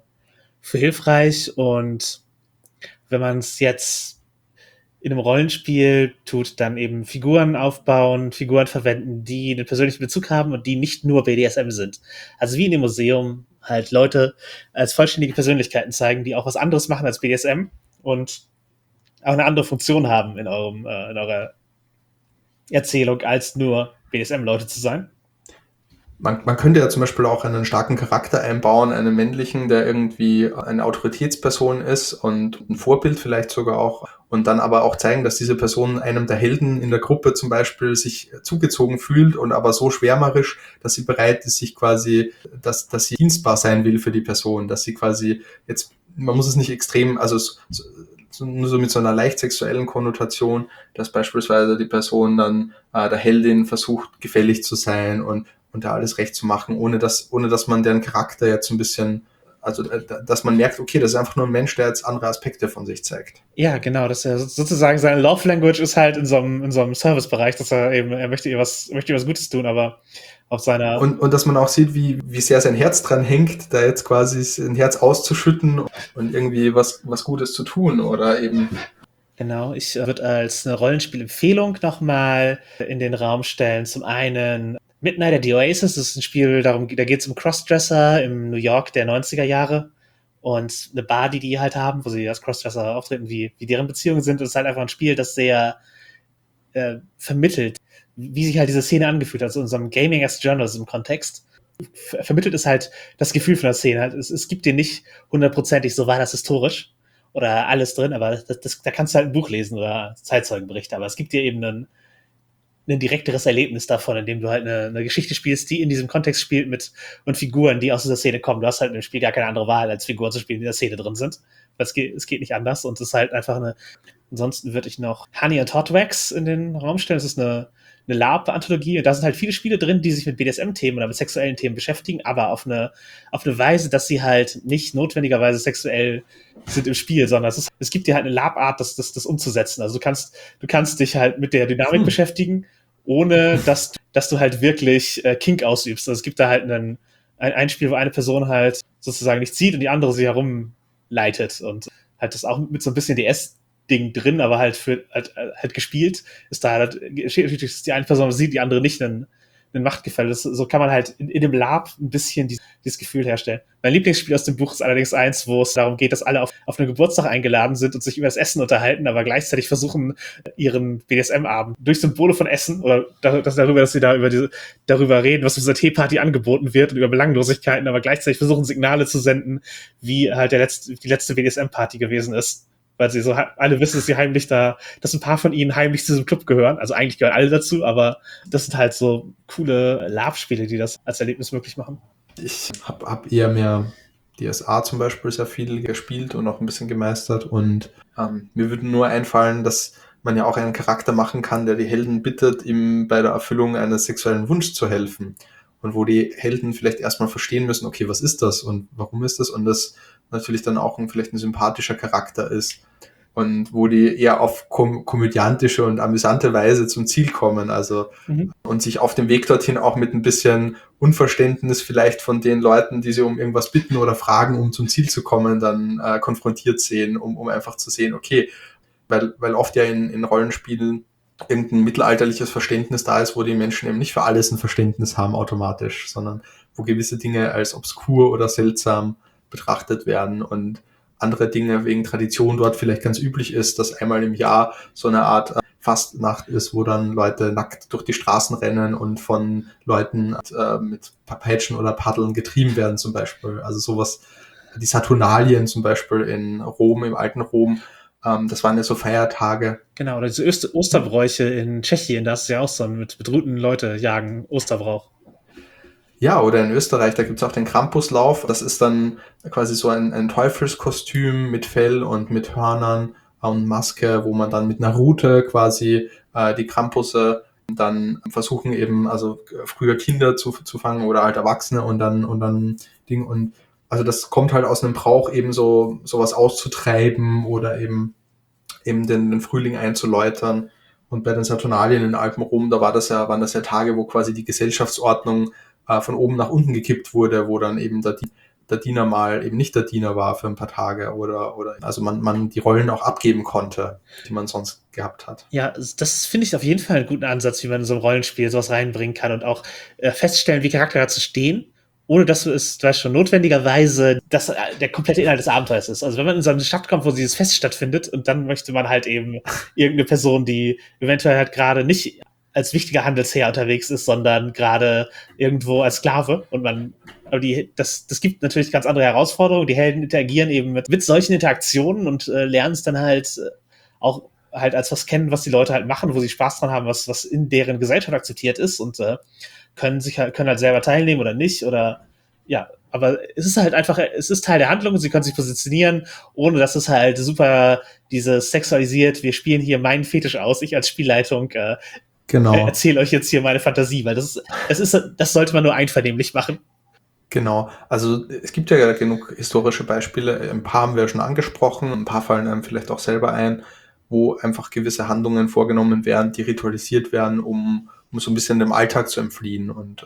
Speaker 3: hilfreich. Und wenn man es jetzt in einem Rollenspiel tut, dann eben Figuren aufbauen, Figuren verwenden, die einen persönlichen Bezug haben und die nicht nur BDSM sind. Also wie in dem Museum halt Leute als vollständige Persönlichkeiten zeigen, die auch was anderes machen als BDSM und auch eine andere Funktion haben in eurer Erzählung, als nur BDSM-Leute zu sein.
Speaker 2: Man könnte ja zum Beispiel auch einen starken Charakter einbauen, einen männlichen, der irgendwie eine Autoritätsperson ist und ein Vorbild vielleicht sogar auch. Und dann aber auch zeigen, dass diese Person einem der Helden in der Gruppe zum Beispiel sich zugezogen fühlt und aber so schwärmerisch, dass sie bereit ist, sich quasi, dass sie dienstbar sein will für die Person, dass sie quasi jetzt, man muss es nicht extrem, also nur so mit so einer leicht sexuellen Konnotation, dass beispielsweise die Person dann der Heldin versucht, gefällig zu sein und da alles recht zu machen, ohne dass man deren Charakter jetzt ein bisschen, also dass man merkt, okay, das ist einfach nur ein Mensch, der jetzt andere Aspekte von sich zeigt.
Speaker 3: Ja, genau, dass er sozusagen seine Love Language ist halt in so einem Servicebereich, dass er möchte ihr was Gutes tun, aber auf seiner...
Speaker 2: Und dass man auch sieht, wie sehr sein Herz dran hängt, da jetzt quasi sein Herz auszuschütten und irgendwie was Gutes zu tun oder eben...
Speaker 3: Genau, ich würde als eine Rollenspielempfehlung nochmal in den Raum stellen. Zum einen Midnight at the Oasis, das ist ein Spiel, da geht es um Crossdresser im New York der 90er Jahre und eine Bar, die halt haben, wo sie als Crossdresser auftreten, wie deren Beziehungen sind. Und es ist halt einfach ein Spiel, das sehr vermittelt, wie sich halt diese Szene angefühlt hat, also in unserem Gaming as Journalism Kontext. Vermittelt es halt das Gefühl von der Szene. Halt, es gibt dir nicht hundertprozentig, so war das historisch oder alles drin, aber da kannst du halt ein Buch lesen oder Zeitzeugenberichte, aber es gibt dir eben ein direkteres Erlebnis davon, indem du halt eine Geschichte spielst, die in diesem Kontext spielt und Figuren, die aus dieser Szene kommen. Du hast halt im Spiel gar keine andere Wahl, als Figuren zu spielen, die in der Szene drin sind. Weil es geht nicht anders und es ist halt einfach ansonsten würde ich noch Honey and Hot Wax in den Raum stellen. Das ist eine LARP-Anthologie und da sind halt viele Spiele drin, die sich mit BDSM-Themen oder mit sexuellen Themen beschäftigen, aber auf eine Weise, dass sie halt nicht notwendigerweise sexuell sind im Spiel, sondern es gibt dir halt eine LARP-Art, das umzusetzen. Also du kannst dich halt mit der Dynamik beschäftigen, ohne dass du halt wirklich Kink ausübst. Also es gibt da halt einen ein Spiel, wo eine Person halt sozusagen nicht zieht und die andere sie herumleitet und halt das auch mit so ein bisschen DS-Ding drin, aber halt halt gespielt ist da halt, dass die eine Person sieht, die andere nicht einen Machtgefälle. So kann man halt in dem Lab ein bisschen dieses Gefühl herstellen. Mein Lieblingsspiel aus dem Buch ist allerdings eins, wo es darum geht, dass alle auf einen Geburtstag eingeladen sind und sich über das Essen unterhalten, aber gleichzeitig versuchen, ihren BDSM-Abend durch Symbole von Essen oder dass sie darüber reden, was auf dieser Teeparty angeboten wird und über Belanglosigkeiten, aber gleichzeitig versuchen, Signale zu senden, wie halt die letzte BDSM-Party gewesen ist. Weil sie so alle wissen, dass ein paar von ihnen heimlich zu diesem Club gehören. Also eigentlich gehören alle dazu, aber das sind halt so coole Lab-Spiele, die das als Erlebnis möglich machen.
Speaker 2: Ich hab eher mehr DSA zum Beispiel sehr viel gespielt und auch ein bisschen gemeistert und mir würde nur einfallen, dass man ja auch einen Charakter machen kann, der die Helden bittet, ihm bei der Erfüllung eines sexuellen Wunsches zu helfen. Und wo die Helden vielleicht erstmal verstehen müssen, okay, was ist das und warum ist das? Und das natürlich dann auch vielleicht ein sympathischer Charakter ist. Und wo die eher auf komödiantische und amüsante Weise zum Ziel kommen. Also und sich auf dem Weg dorthin auch mit ein bisschen Unverständnis vielleicht von den Leuten, die sie um irgendwas bitten oder fragen, um zum Ziel zu kommen, dann konfrontiert sehen, um einfach zu sehen, okay, weil oft ja in Rollenspielen irgendein mittelalterliches Verständnis da ist, wo die Menschen eben nicht für alles ein Verständnis haben automatisch, sondern wo gewisse Dinge als obskur oder seltsam betrachtet werden und andere Dinge wegen Tradition dort vielleicht ganz üblich ist, dass einmal im Jahr so eine Art Fastnacht ist, wo dann Leute nackt durch die Straßen rennen und von Leuten mit Peitschen oder Paddeln getrieben werden zum Beispiel. Also sowas, die Saturnalien zum Beispiel in Rom, im alten Rom, das waren ja so Feiertage.
Speaker 3: Genau, oder diese Osterbräuche in Tschechien, da ist ja auch so ein mit bedruckten Leute jagen Osterbrauch.
Speaker 2: Ja, oder in Österreich, da gibt's auch den Krampuslauf. Das ist dann quasi so ein Teufelskostüm mit Fell und mit Hörnern und Maske, wo man dann mit einer Rute quasi die Krampusse dann versuchen eben, also früher Kinder zu fangen oder halt Erwachsene und dann Ding. Und also das kommt halt aus einem Brauch, eben sowas auszutreiben oder eben den Frühling einzuläutern. Und bei den Saturnalien in Alpenrom, waren das ja Tage, wo quasi die Gesellschaftsordnung von oben nach unten gekippt wurde, wo dann eben der Diener mal eben nicht der Diener war für ein paar Tage oder also man die Rollen auch abgeben konnte, die man sonst gehabt hat.
Speaker 3: Ja, das finde ich auf jeden Fall einen guten Ansatz, wie man in so ein Rollenspiel sowas reinbringen kann und auch feststellen, wie Charaktere dazu stehen, ohne dass es schon notwendigerweise der komplette Inhalt des Abenteuers ist. Also wenn man in so eine Stadt kommt, wo dieses Fest stattfindet und dann möchte man halt eben irgendeine Person, die eventuell halt gerade nicht als wichtiger Handelsherr unterwegs ist, sondern gerade irgendwo als Sklave und das gibt natürlich ganz andere Herausforderungen. Die Helden interagieren eben mit solchen Interaktionen und lernen es dann halt auch halt als was kennen, was die Leute halt machen, wo sie Spaß dran haben, was in deren Gesellschaft akzeptiert ist und können halt selber teilnehmen oder nicht oder ja, aber es ist halt einfach, es ist Teil der Handlung, sie können sich positionieren, ohne dass es halt super dieses sexualisiert, wir spielen hier meinen Fetisch aus, ich als Spielleitung
Speaker 2: Genau.
Speaker 3: erzähle euch jetzt hier meine Fantasie, weil das sollte man nur einvernehmlich machen.
Speaker 2: Genau, also es gibt ja genug historische Beispiele, ein paar haben wir ja schon angesprochen, ein paar fallen einem vielleicht auch selber ein, wo einfach gewisse Handlungen vorgenommen werden, die ritualisiert werden, um so ein bisschen dem Alltag zu entfliehen. Und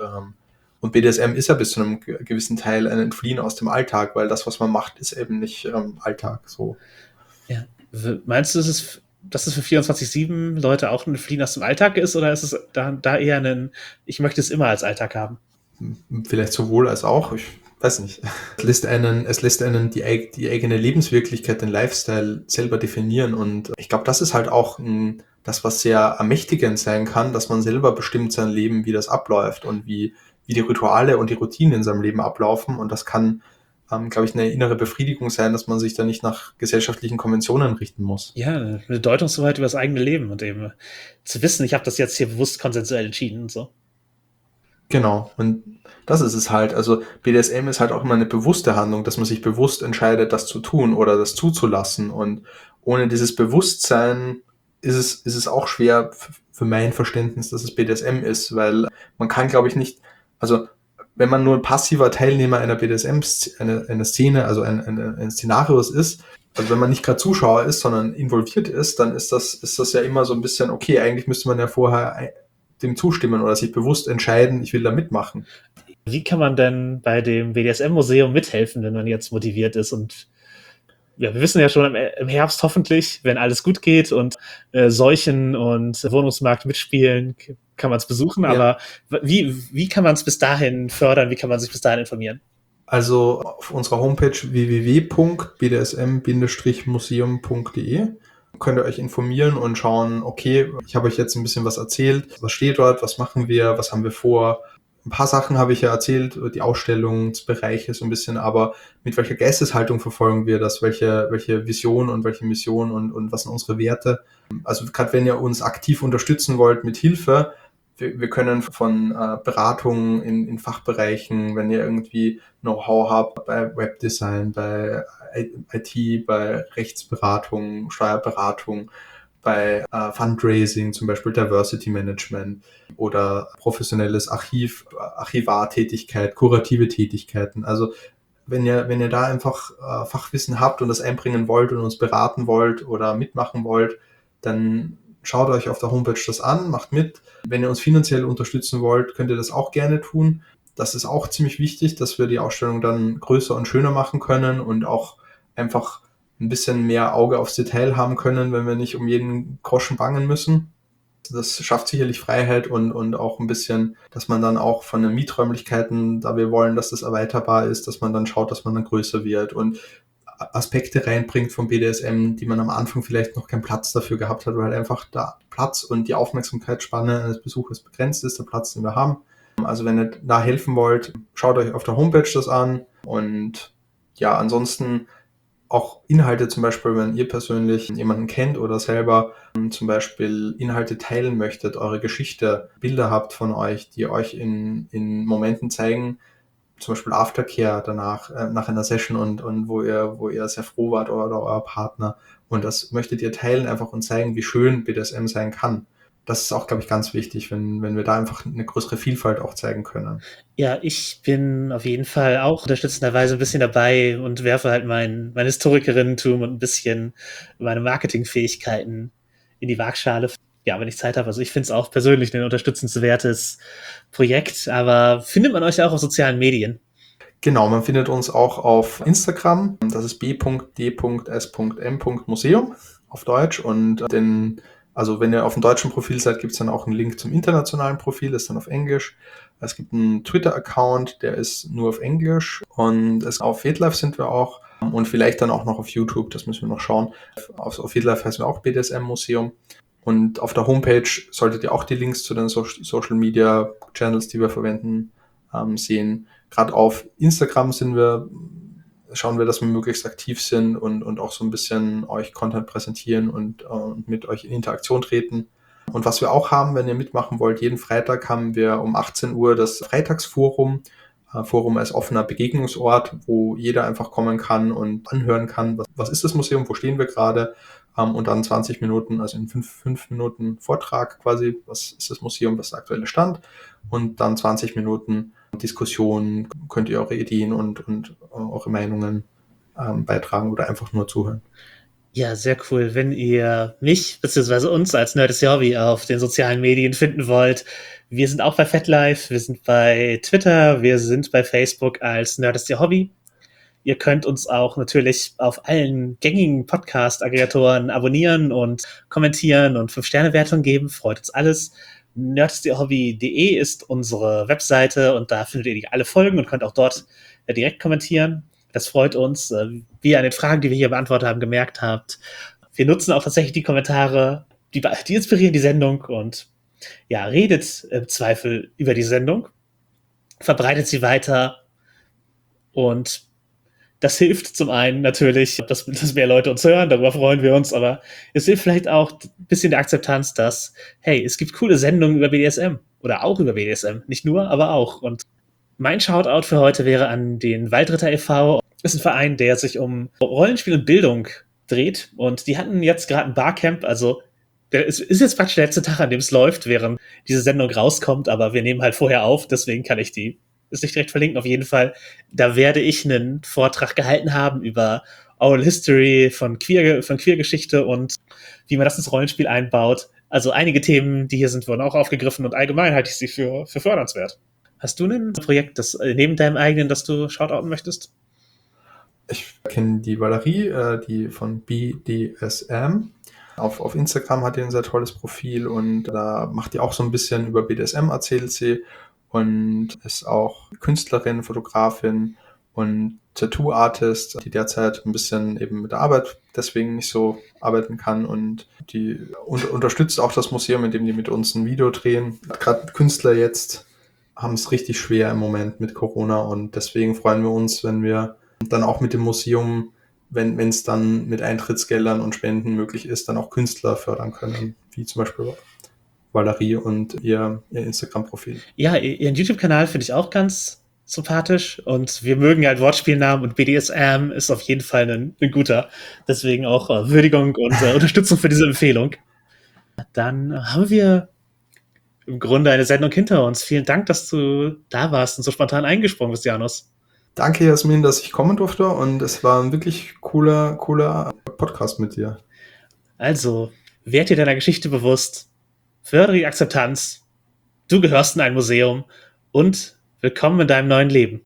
Speaker 2: BDSM ist ja bis zu einem gewissen Teil ein Entfliehen aus dem Alltag, weil das, was man macht, ist eben nicht Alltag. So.
Speaker 3: Ja. Meinst du, dass es für 24/7 Leute auch ein Fliehen aus dem Alltag ist, oder ist es da eher ich möchte es immer als Alltag haben?
Speaker 2: Vielleicht sowohl als auch, ich weiß nicht. Es lässt einen die eigene Lebenswirklichkeit, den Lifestyle selber definieren und ich glaube, das ist halt auch das, was sehr ermächtigend sein kann, dass man selber bestimmt sein Leben, wie das abläuft und wie die Rituale und die Routinen in seinem Leben ablaufen und das kann, glaube ich, eine innere Befriedigung sein, dass man sich da nicht nach gesellschaftlichen Konventionen richten muss.
Speaker 3: Ja, eine Deutungshoheit über das eigene Leben und eben zu wissen, ich habe das jetzt hier bewusst konsensuell entschieden und so.
Speaker 2: Genau, und das ist es halt. Also BDSM ist halt auch immer eine bewusste Handlung, dass man sich bewusst entscheidet, das zu tun oder das zuzulassen. Und ohne dieses Bewusstsein ist es auch schwer für mein Verständnis, dass es BDSM ist, weil man kann, glaube ich, nicht, also wenn man nur ein passiver Teilnehmer einer BDSM, eine Szene, also ein Szenarios ist, also wenn man nicht gerade Zuschauer ist, sondern involviert ist, dann ist das ja immer so ein bisschen, okay, eigentlich müsste man ja vorher dem zustimmen oder sich bewusst entscheiden, ich will da mitmachen.
Speaker 3: Wie kann man denn bei dem BDSM-Museum mithelfen, wenn man jetzt motiviert ist? Und ja, wir wissen ja schon im Herbst hoffentlich, wenn alles gut geht und Seuchen und Wohnungsmarkt mitspielen, kann man es besuchen.
Speaker 2: Ja.
Speaker 3: Aber wie kann man es bis dahin fördern? Wie kann man sich bis dahin informieren?
Speaker 2: Also auf unserer Homepage www.bdsm-museum.de könnt ihr euch informieren und schauen, okay, ich habe euch jetzt ein bisschen was erzählt, was steht dort, was machen wir, was haben wir vor. Ein paar Sachen habe ich ja erzählt, die Ausstellungsbereiche so ein bisschen, aber mit welcher Geisteshaltung verfolgen wir das, welche Vision und welche Mission und was sind unsere Werte. Also gerade wenn ihr uns aktiv unterstützen wollt mit Hilfe, wir können von Beratungen in Fachbereichen, wenn ihr irgendwie Know-how habt bei Webdesign, bei IT, bei Rechtsberatung, Steuerberatung, bei Fundraising, zum Beispiel Diversity Management oder professionelles Archivartätigkeit, kurative Tätigkeiten. Also wenn ihr da einfach Fachwissen habt und das einbringen wollt und uns beraten wollt oder mitmachen wollt, dann schaut euch auf der Homepage das an, macht mit. Wenn ihr uns finanziell unterstützen wollt, könnt ihr das auch gerne tun. Das ist auch ziemlich wichtig, dass wir die Ausstellung dann größer und schöner machen können und auch einfach ein bisschen mehr Auge aufs Detail haben können, wenn wir nicht um jeden Groschen bangen müssen. Das schafft sicherlich Freiheit und auch ein bisschen, dass man dann auch von den Mieträumlichkeiten, da wir wollen, dass das erweiterbar ist, dass man dann schaut, dass man dann größer wird und Aspekte reinbringt vom BDSM, die man am Anfang vielleicht noch keinen Platz dafür gehabt hat, weil einfach der Platz und die Aufmerksamkeitsspanne eines Besuchers begrenzt ist, der Platz, den wir haben. Also wenn ihr da helfen wollt, schaut euch auf der Homepage das an und ja, ansonsten auch Inhalte zum Beispiel, wenn ihr persönlich jemanden kennt oder selber zum Beispiel Inhalte teilen möchtet, eure Geschichte, Bilder habt von euch, die euch in Momenten zeigen, zum Beispiel Aftercare danach, nach einer Session und wo ihr sehr froh wart oder euer Partner und das möchtet ihr teilen einfach und zeigen, wie schön BDSM sein kann. Das ist auch, glaube ich, ganz wichtig, wenn wir da einfach eine größere Vielfalt auch zeigen können.
Speaker 3: Ja, ich bin auf jeden Fall auch unterstützenderweise ein bisschen dabei und werfe halt mein Historikerinnentum und ein bisschen meine Marketingfähigkeiten in die Waagschale. Ja, wenn ich Zeit habe. Also ich finde es auch persönlich ein unterstützenswertes Projekt, aber findet man euch auch auf sozialen Medien?
Speaker 2: Genau, man findet uns auch auf Instagram. Das ist b.d.s.m.museum auf Deutsch. Und also wenn ihr auf dem deutschen Profil seid, gibt es dann auch einen Link zum internationalen Profil, das ist dann auf Englisch. Es gibt einen Twitter-Account, der ist nur auf Englisch. Und auf FetLife sind wir auch. Und vielleicht dann auch noch auf YouTube, das müssen wir noch schauen. Auf FetLife heißen wir auch BDSM-Museum. Und auf der Homepage solltet ihr auch die Links zu den Social Media Channels, die wir verwenden, sehen. Gerade auf Instagram schauen wir, dass wir möglichst aktiv sind und auch so ein bisschen euch Content präsentieren und mit euch in Interaktion treten. Und was wir auch haben, wenn ihr mitmachen wollt, jeden Freitag haben wir um 18 Uhr das Freitagsforum. Forum als offener Begegnungsort, wo jeder einfach kommen kann und anhören kann, was ist das Museum, wo stehen wir gerade, und dann 20 Minuten, also in 5 Minuten Vortrag quasi, was ist das Museum, was ist der aktuelle Stand, und dann 20 Minuten Diskussion, könnt ihr eure Ideen und eure Meinungen beitragen oder einfach nur zuhören.
Speaker 3: Ja, sehr cool. Wenn ihr mich bzw. uns als Nerd ist Ihr Hobby auf den sozialen Medien finden wollt, wir sind auch bei FetLife, wir sind bei Twitter, wir sind bei Facebook als Nerd ist Ihr Hobby. Ihr könnt uns auch natürlich auf allen gängigen Podcast-Aggregatoren abonnieren und kommentieren und 5-Sterne-Wertungen geben. Freut uns alles. nerdistierhobby.de ist unsere Webseite und da findet ihr alle Folgen und könnt auch dort direkt kommentieren. Das freut uns. Wie ihr an den Fragen, die wir hier beantwortet haben, gemerkt habt. Wir nutzen auch tatsächlich die Kommentare, die inspirieren die Sendung und ja, redet im Zweifel über die Sendung, verbreitet sie weiter und das hilft zum einen natürlich, dass mehr Leute uns hören, darüber freuen wir uns, aber es hilft vielleicht auch ein bisschen der Akzeptanz, dass, hey, es gibt coole Sendungen über BDSM oder auch über BDSM, nicht nur, aber auch. Und mein Shoutout für heute wäre an den Waldritter e.V. Das ist ein Verein, der sich um Rollenspiel und Bildung dreht und die hatten jetzt gerade ein Barcamp, also ist jetzt praktisch der letzte Tag, an dem es läuft, während diese Sendung rauskommt, aber wir nehmen halt vorher auf, deswegen kann ich die ist nicht direkt verlinken, auf jeden Fall. Da werde ich einen Vortrag gehalten haben über Oral History von Queergeschichte und wie man das ins Rollenspiel einbaut. Also einige Themen, die hier sind, wurden auch aufgegriffen und allgemein halte ich sie für fördernswert. Hast du ein Projekt, das neben deinem eigenen, das du shoutouten möchtest?
Speaker 2: Ich kenne die Valerie, die von BDSM. Auf Instagram hat die ein sehr tolles Profil und da macht die auch so ein bisschen über BDSM, erzählt sie, und ist auch Künstlerin, Fotografin und Tattoo-Artist, die derzeit ein bisschen eben mit der Arbeit deswegen nicht so arbeiten kann, und die unterstützt auch das Museum, indem die mit uns ein Video drehen. Gerade Künstler jetzt haben es richtig schwer im Moment mit Corona, und deswegen freuen wir uns, wenn wir dann auch mit dem Museum, wenn es dann mit Eintrittsgeldern und Spenden möglich ist, dann auch Künstler fördern können, wie zum Beispiel Valerie und ihr Instagram-Profil.
Speaker 3: Ja, ihren YouTube-Kanal finde ich auch ganz sympathisch und wir mögen halt Wortspielnamen und BDSM ist auf jeden Fall ein guter. Deswegen auch Würdigung und Unterstützung für diese Empfehlung. Dann haben wir im Grunde eine Sendung hinter uns. Vielen Dank, dass du da warst und so spontan eingesprungen bist, Janus.
Speaker 2: Danke, Jasmin, dass ich kommen durfte, und es war ein wirklich cooler Podcast mit dir.
Speaker 3: Also, werd dir deiner Geschichte bewusst, fördere die Akzeptanz, du gehörst in ein Museum und willkommen in deinem neuen Leben.